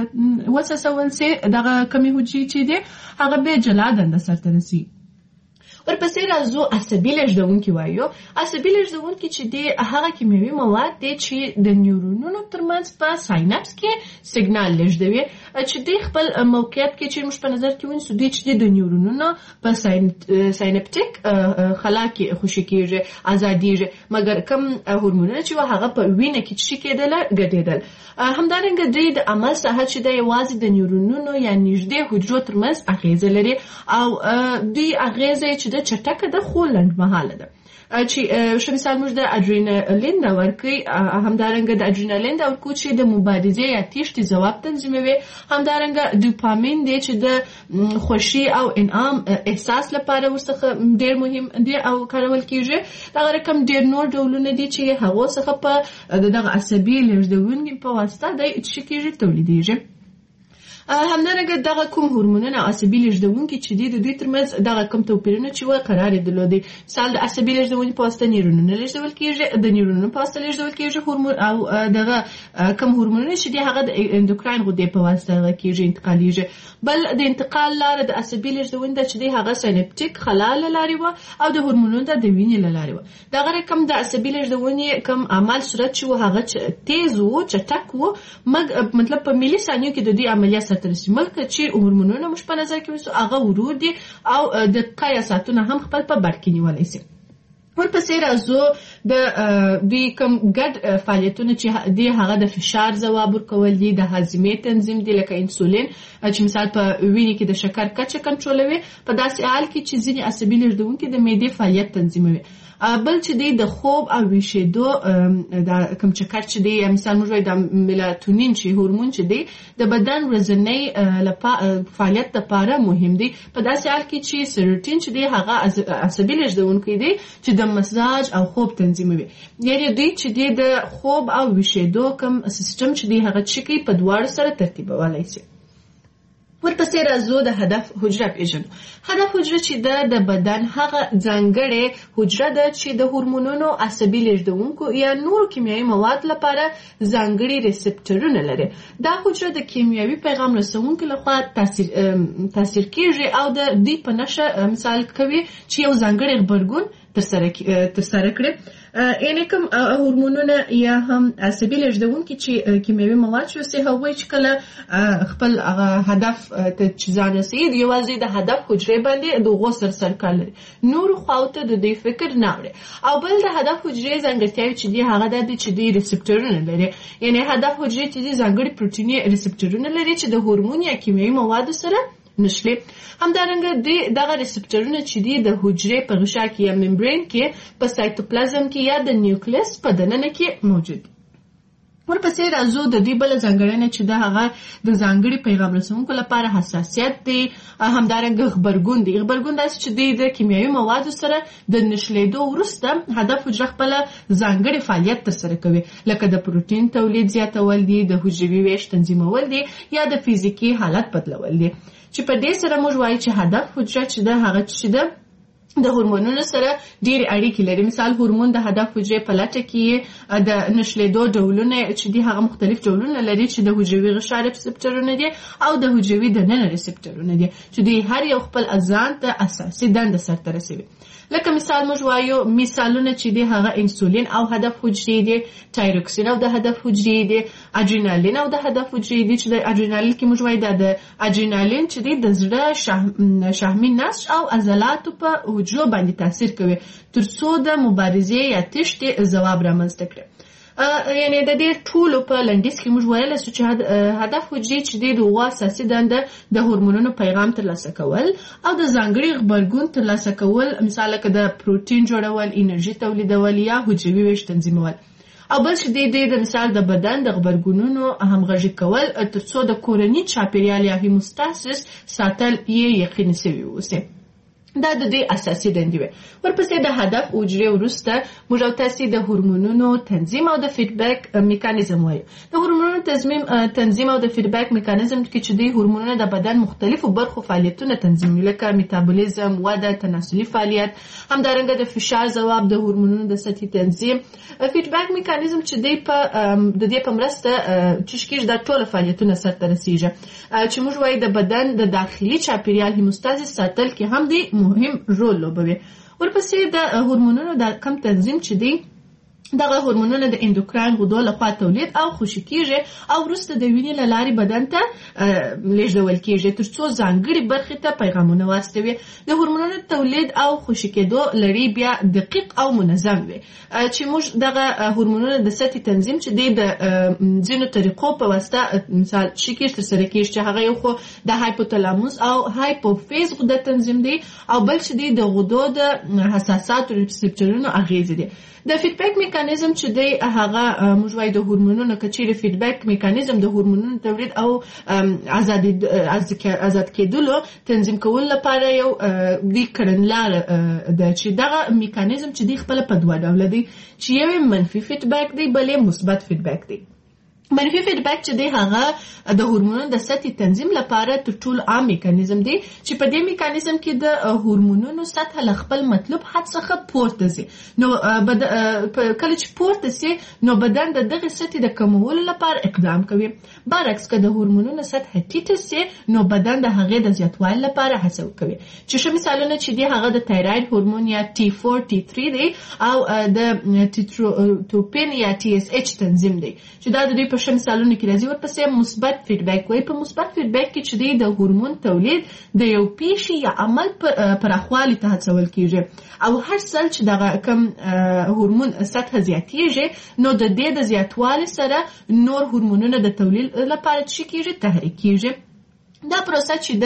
وسوسول سي دغه کمې حجرې چې دی هغه به جلا دنده سرته رسوي. ورپسې راځو عصبي لیږدونکي وایو. عصبي لیږدونکي چې دی هغه کیمیاوي مواد دی چې د نیورونونو ترمنځ په ساینپس کې سیګنال لیږدوي چې دی خپل موقعیت کې چې موږ په نظر کې ونیسو دوی چې د نیورونونو په ساینپټیک خلا کې خوشې کېږي، ازادیږي، مګر کوم هورمونونه چې هغه په وینه کې چې کېدل ګډېدل. همدارنګه دوی د عمل ساحه چې د یوازې د نیورونونو یا نږدې حجرو ترمنځ اغیزه لري او دوی اغیزه چې د چټکه ده خو لنډمهاله ده. چې ښه مثال موږ د اډرینالین دا ورکوي، همدارنګه د اډرینالین دا ورکوي چې د مبارزې یا تیښتې ځواب تنظیموي. همدارنګه دوپامین دی چې د خوښي او انعام احساس لپاره ورڅخه ډېر مهم دی او کارول کیږي. دغه رقم ډېر نور ډولونه دي چې هغو څخه په دغه عصبي لیږدونکي په واسطه د چې کیږي تولیدیږي. همدارنګه دغه کوم هورمونونه عصبي لېږدونکي چې دي د دوی ترمنځ دغه کوم توپیرونه چې وایي قرار یې درلودی. مثال د عصبي لېږدونې په واسطه نیورونونه لېږدول کېږي، د نیورونونو په واسطه لېږدول کېږي هورمون، او دغه کوم هورمونونه چې دي هغه د اندوکراین غدې په واسطه هغه کېږي انتقالېږي. بل د انتقال لاره د عصبي لېږدونې ده چې دی هغه ساینپټیک خلا له لارې وه او د هورمونونو د وینې له لارې وه. دغه رقم د عصبي لېږدونې کوم عمل صورت چې و هغه تیز و، چټک و، مطلب په ملي ثانیو کې د دوی عملیات سرته رسي. مخکې چې هورمونونه موږ په نظر کې ونیسو هغه ورو دي او دقیقه یا ساعتونه هم خپل په بر کې نیولی شي. ورپسې راځو د دوی کوم ګډ فعالیتونه چې دی هغه د فشار ځواب ورکول دي، د هاضمې تنظیم دی لکه انسولین چې مثال په وینې کې د شکر کچه کنټرولوي، په داسې حال کې چې ځینې عصبي لېږدونکي د معدې فعالیت تنظیموي. بل چې دی د خوب او ویښېدو د کوم چکر چې دی مثال موږ وایو د میلاتونین چې هورمون چې دی د بدن ورځنی فعالیت لپاره مهم دی، په داسې حال کې چې سیروټین چې دی هغه عصبي لېږدونکی دی چې د مزاج او خوب تنظیموي. یعنې دوی چې دی د خوب او ویښېدو کوم سیستم چې دی هغه چې کوي په دواړو سره ترتیبولی شي. ورپسې راځو د هدف حجره پیژنو. هدف حجره چې ده د بدن هغه ځانګړې حجره ده چې د هورمونونو، عصبي لېږدونکو یا نورو کیمیاوي مواد لپاره ځانګړي ریسپټرونه لري. دا حجره د کیمیاوي پیغام رسونکو لخوا تاثیر تاثیر کېږي او د دوی په نښه مثال کوي چې یو ځانګړی غبرګون ترسره کړي. یعنې کوم هورمونونه یا هم عصبي لېږدونکي چې کیمیاوي مواد چې اوسي هغوی چې کله خپل هدف ته چې ځان رسوي یوازې د هدف حجرې باندې د هغو سره سر کار لري، نورو خواو ته د دوی فکر نه وړي. او بل د هدف حجرې ځانګړتیاوې چې دي هغه دا دي چې دوی ریسپټرونه لري. یعنې هدف حجرې چې دي ځانګړي پروټیني ریسپټرونه لري چې د هورمون یا کیمیاوي موادو سره نشلي. همدارنګه دغه ریسپټرونه چې دي د حجرې په غشا کې یا ممبرین کې په سایتوپلازم کې یا د نیوکلیس په دننه کې موجود دي. ورپسې راځو د دې بله ځانګړنه چې ده هغه د ځانګړي پیغام رسونکو لپاره حساسیت دی، همدارنګه غبرګون دی. غبرګون داسې چې دی د کیمیاوي موادو سره د نشلیدو وروسته هدف حجره خپله ځانګړي فعالیت ترسره کوي، لکه د پروټین تولید زیاتول دي، د حجروي ویش تنظیمول دي یا د فزیکي حالت بدلول دي. چې په دې سره موږ وایو چې هدف حجره چې ده هغه چې ده د هورمونونو سره ډېرې اړیکې لري. مثال هورمون د هدف حجرې په لټه کې د نشلیدو ډولونه چې دي هغه مختلف ډولونه لري چې د حجروي غشا ریسپټرونه دي او د حجروي دننه ریسپټرونه دي چې دوی هر یو خپل ځان ته اساسي دنده سرته رسوي. لکه مثال موږ وایو مثالونه چې دي هغه انسولین او هدف حجرې دي، تایروکسین او د هدف حجرې دي، اډرینالین او د هدف حجرې دي چې د اډرینالین کې موږ وایو دا د اډرینالین چې دی د زړه شحمي نسج او عضلاتو په حجرو باندې تاثیر کوي تر څو د مبارزې یا تښتې ځواب رامنځته کړي. یعنې د دې ټولو په لنډیز کې موږ ویلی سو چې هدف حجرې چې دی د هغو اساسي دنده د هورمونونو پیغام ترلاسه کول او د ځانګړي غبرګون ترلاسه کول، مثال لکه د پروټین جوړول، انرژي تولیدول یا حجروي ویش تنظیمول. او بل چې دی د مثال د بدن د غبرګونونو همغږي کول تر څو د کورني چاپیریال یا هیموستاسیس ساتل یې یقیني شوي اوسي. دا د دې اساسي دندې وي. ورپسې د هدف حجرې وروسته موږ او تاسې د هورمونونو تنظیم او د فیډبیک میکانیزم وایو. د هورمونونو تنظیم او د فیډبیک میکانیزم کې چې دوی هورمونونه د بدن مختلفو برخو فعالیتونه تنظیموي، لکه میتابولیزم، وده، تناسلي فعالیت، همدارنګه د فشار ځواب، د هورمونونو د سطحي تنظیم. فیډبیک میکانیزم چې دوی په د دې په مرسته چې کېږي دا ټول فعالیتونه سرته رسیږي چې موږ وایو د بدن د داخلي چاپیریال هیموستاسیس ساتل کې هم دی مهم رول لوبوي. ورپسې د هورمونونو د کم تنظیم چې دی دغه هورمونونه د اندوکراین غدو لخوا تولید او خوشې کېږي او وروسته د وینې له لارې بدن ته لیږدول کېږي تر څو ځانګړې برخې ته پیغامونه واستوي. د هورمونونو تولید او خوشې کېدو لړۍ بیا دقیق او منظم وي چې موږ دغه هورمونونه د سطحي تنظیم چې دی د ځینو طریقو په واسطه مثال چې کېږي ترسره کېږي چې هغه یو خو د هایپوتالاموس او هایپوفیز غده تنظیم دی او بل چې دی د غدو د حساساتو ریسپټرونو اغېزې دی. د فیډبیک میکانیزم چې دی هغه موږ وایو د هورمونونو که چیرې فیډبیک میکانیزم د هورمونونو تولید او آزاد کېدلو تنظیم کولو لپاره یو دی کړنلاره ده چې دغه میکانیزم چې دی خپله په دوه ډوله دی چې یو منفي فیډبیک دی بل یې مثبت فیډبیک دی. منفي فیډبیک چې دی هغه د هورمونونو د سطحي تنظیم لپاره تر ټولو عام میکانیزم دی چې په دې میکانیزم کې د هورمونونو سطح له خپل مطلوب حد څخه پورته ځي. نو کله چې پورته سي نو بدن د دغه سطحي د کمولو لپاره اقدام کوي. برعکس که د هورمونونو سطح ټیټه سي نو بدن د هغې د زیاتوالي لپاره هڅه کوي. چې ښه مثالونه چې دی هغه د تایراید هورمون یا ټي فور ټي تھری دی او د ټیټروپین یا ټي اس ایچ تنظیم دی چې دا د دوی په ښه مثالونو کې راځي. ورپسې مثبت فیډبیک وایي. په مثبت فیډبیک کې چې دی د هورمون تولید د یو پیښې یا عمل پراخوالي ته هڅول کیږي او هر ځل چې دغه کم هورمون سطح زیاتیږي نو د دې د زیاتوالي سره نور هورمونونه د تولید لپاره څه کیږي تحریک کیږي. دا پروسه چې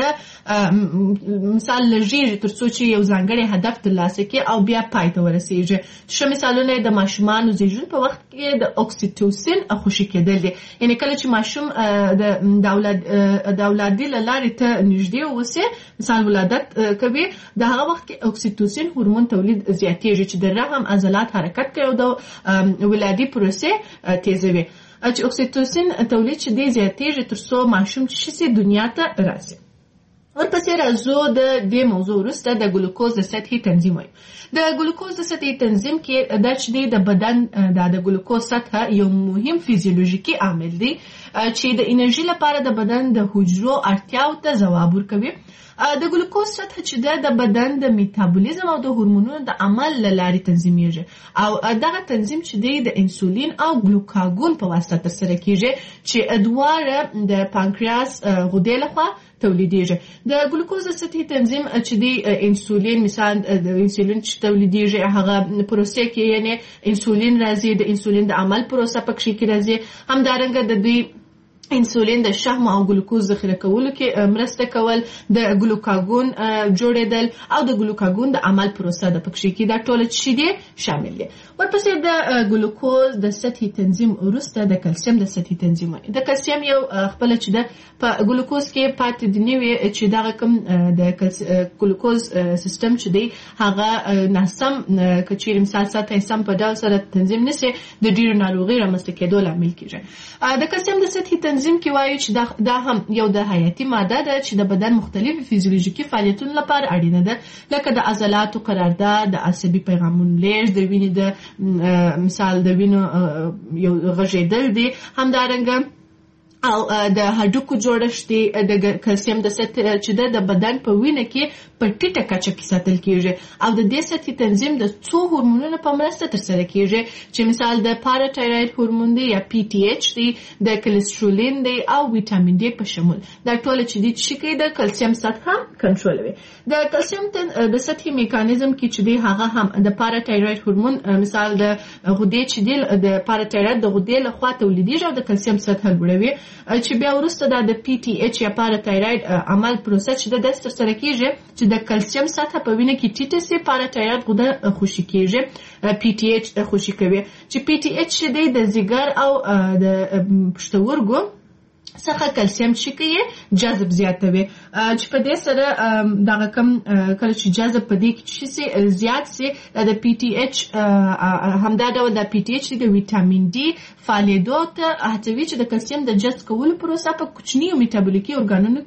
د مثال لږیږي تر څو چې یو ځانګړی هدف ترلاسه کړي او بیا پای ته ورسیږي. ښه مثالونه د ماشومانو زیږون په وخت کې د اکسیټوسین خوشي کېدل دي. یعنی کله چې ماشوم د اولاد د اولادي له لارې ته نږدې اوسي مثال ولادت کوي د هغه وخت کې اکسیټوسین هورمون تولید زیاتیږي چې د رحم عضلات حرکت کوي او د ولادي پروسې تیزوي. چې اکسیټوسین تولید چې دی زیاتیږي تر څو ماشوم چې شي دنیا ته راسي. ورپسې راځو د دې موضوع وروسته د ګلوکوز د سطحي تنظیم وایو. د ګلوکوز د سطحي تنظیم کې دا چې دی د بدن د ګلوکوز سطح یو مهم فیزیولوژیکي عامل دی چې د انرژي لپاره د بدن د حجرو اړتیاو ته ځواب ورکوي. د ګلوکوز سطح چې ده د بدن د میتابولیزم او د هورمونونو د عمل له لارې تنظیمیږي او دغه تنظیم چې دی د انسولین او ګلوکاګون په واسطه ترسره کیږي چې دواړه د پانکریاس غدې لخوا تولیدیږي. د ګلوکوز سطحي تنظیم چې دی انسولین مثال د انسولین چې تولیدیږي هغه پروسې کې یعنی انسولین راځي د انسولین د عمل پروسه پکې کې راځي. همدارنګه د دوی انسولین د شحم او ګلوکوز ذخیره کولو کې مرسته کول د ګلوکاګون جوړېدل او د ګلوکاګون د عمل پروسه د پکې کې دا ټول چې دي شامل دي. ورپسې د ګلوکوز د سطحي تنظیم وروسته د کلسیم د سطحي تنظیم وایي. د کلسیم یو خپل چې ده په ګلوکوز کې پاتې دی نوي چې دغه کوم د ګلوکوز سیستم چې دی هغه ناسم کچیر مثال سطحي سم په ډول سره تنظیم نشي د ډیرو ناروغي رامنځته کېدو لامل کیږي. د کلسیم د سطحي تنظیم کې وایي چې دا هم یو د حیاتي ماده ده چې د بدن مختلفو فیزیولوژیکي فعالیتونو لپاره اړینه ده لکه د عضلاتو قرارداد د عصبي پیغامونو لیږد د وینې د مثال د وینې یو غږېدل دي. همدارنګه او د هډوکو جوړښت دی د کلسیم د سطح چې د بدن په وینه کې په ټیټه کچه کې ساتل کیږي او د دې سطحي تنظیم د څو هورمونونو په مرسته ترسره کیږي چې مثال د پاراتایروید هورمون دی یا پی ټي ایچ دی د کلسترولین دی او ویټامین ډي په شمول. دا ټول چې دي چې کوي د کلسیم سطح کنټرولوي. د کلسیم د سطحي میکانیزم کې چې دی هغه هم د پاراتایروید هورمون مثال د غدې چې دی د پاراتایروید د غدې لخوا تولیدیږي او د کلسیم سطح لوړوي چې بیا وروسته دا د پی ټي ایچ یا پاراتایروید عمل پروسه چې د داس ترسره کیږي چې د کلسیم سطح په وینه کې ټیټه سي پاراتایروید غده خوشي کیږي پی ټي ایچ خوشي کوي چې پی ټي ایچ دی د ځیګر او د پښتورګو څخه کلسیم چې کوي جذب زیاتوي چې په دې سره دغه کم کله چې جذب په دې کې شي زیات سي د پی ټي ایچ همدا ډول د پی ټي ایچ د ویټامین ډي فعالیدو ته هڅوي چې د کلسیم د جذب کولو پروسه په کوچنیو میټابولیکي ارګانونو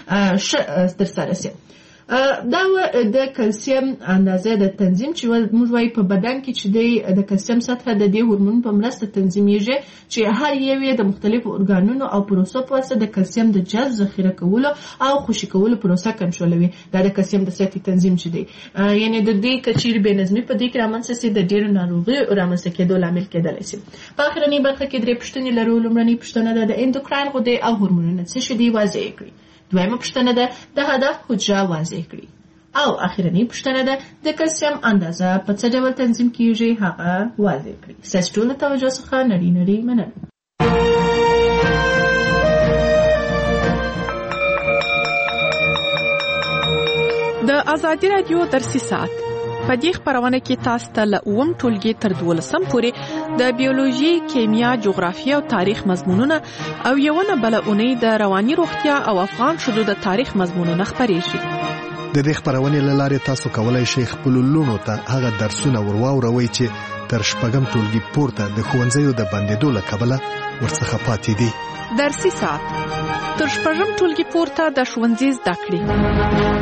کې ترسره شي. دا د کلسیم اندازه د تنظیم چې موږ وایي په بدن کې چې دی د کلسیم سطح د دې هورمون په مرسته تنظیمیږي چې هر یو د مختلفو ارګانونو او پروسو په واسطه د کلسیم د جذب ذخیره کولو او خوشي کولو پروسه کنټرولوي. دا د کلسیم د سطحي تنظیم چې دی یعنی د دې کچیر بې نظمي په دې کې رامنځته سي د ډیرو ناروغیو رامنځته کېدو لامل کېدلی شي. په اخرنۍ برخه کې درې پوښتنې لرو. لومړنۍ پوښتنه ده د اندوکراین غدې او هورمونونه څه شي دي واضح کړئ. دویمه پوښتنه ده د هدف حجره واضح کړئ. او اخرنۍ پوښتنه ده د کلسیم اندازه په څه ډول تنظیم کیږي هغه واضح کړئ. ستاسو ټول توجه څخه نړۍ نړۍ مننه. د ازادي رادیو درسي ساعت په دې خبرونه کې تاسو ته له اووم ټولګي تر دولسم پورې د بیولوژي، کیمیا، جغرافیه او تاریخ مضمونونه او یو نه بل اونۍ د رواني روغتیا او افغان شذو د تاریخ مضمونونه خبرېږي. د دې خبرونې لاره تاسو کولای شئ خپل لونو ته هغه درسونه ورواوروي چې تر شپږم ټولګي پورته د ښوونځیو د بندیدو له کبله ورڅخه پاتې دي. درسي ساعت تر شپږم ټولګي پورته د ښوونځي زده کړې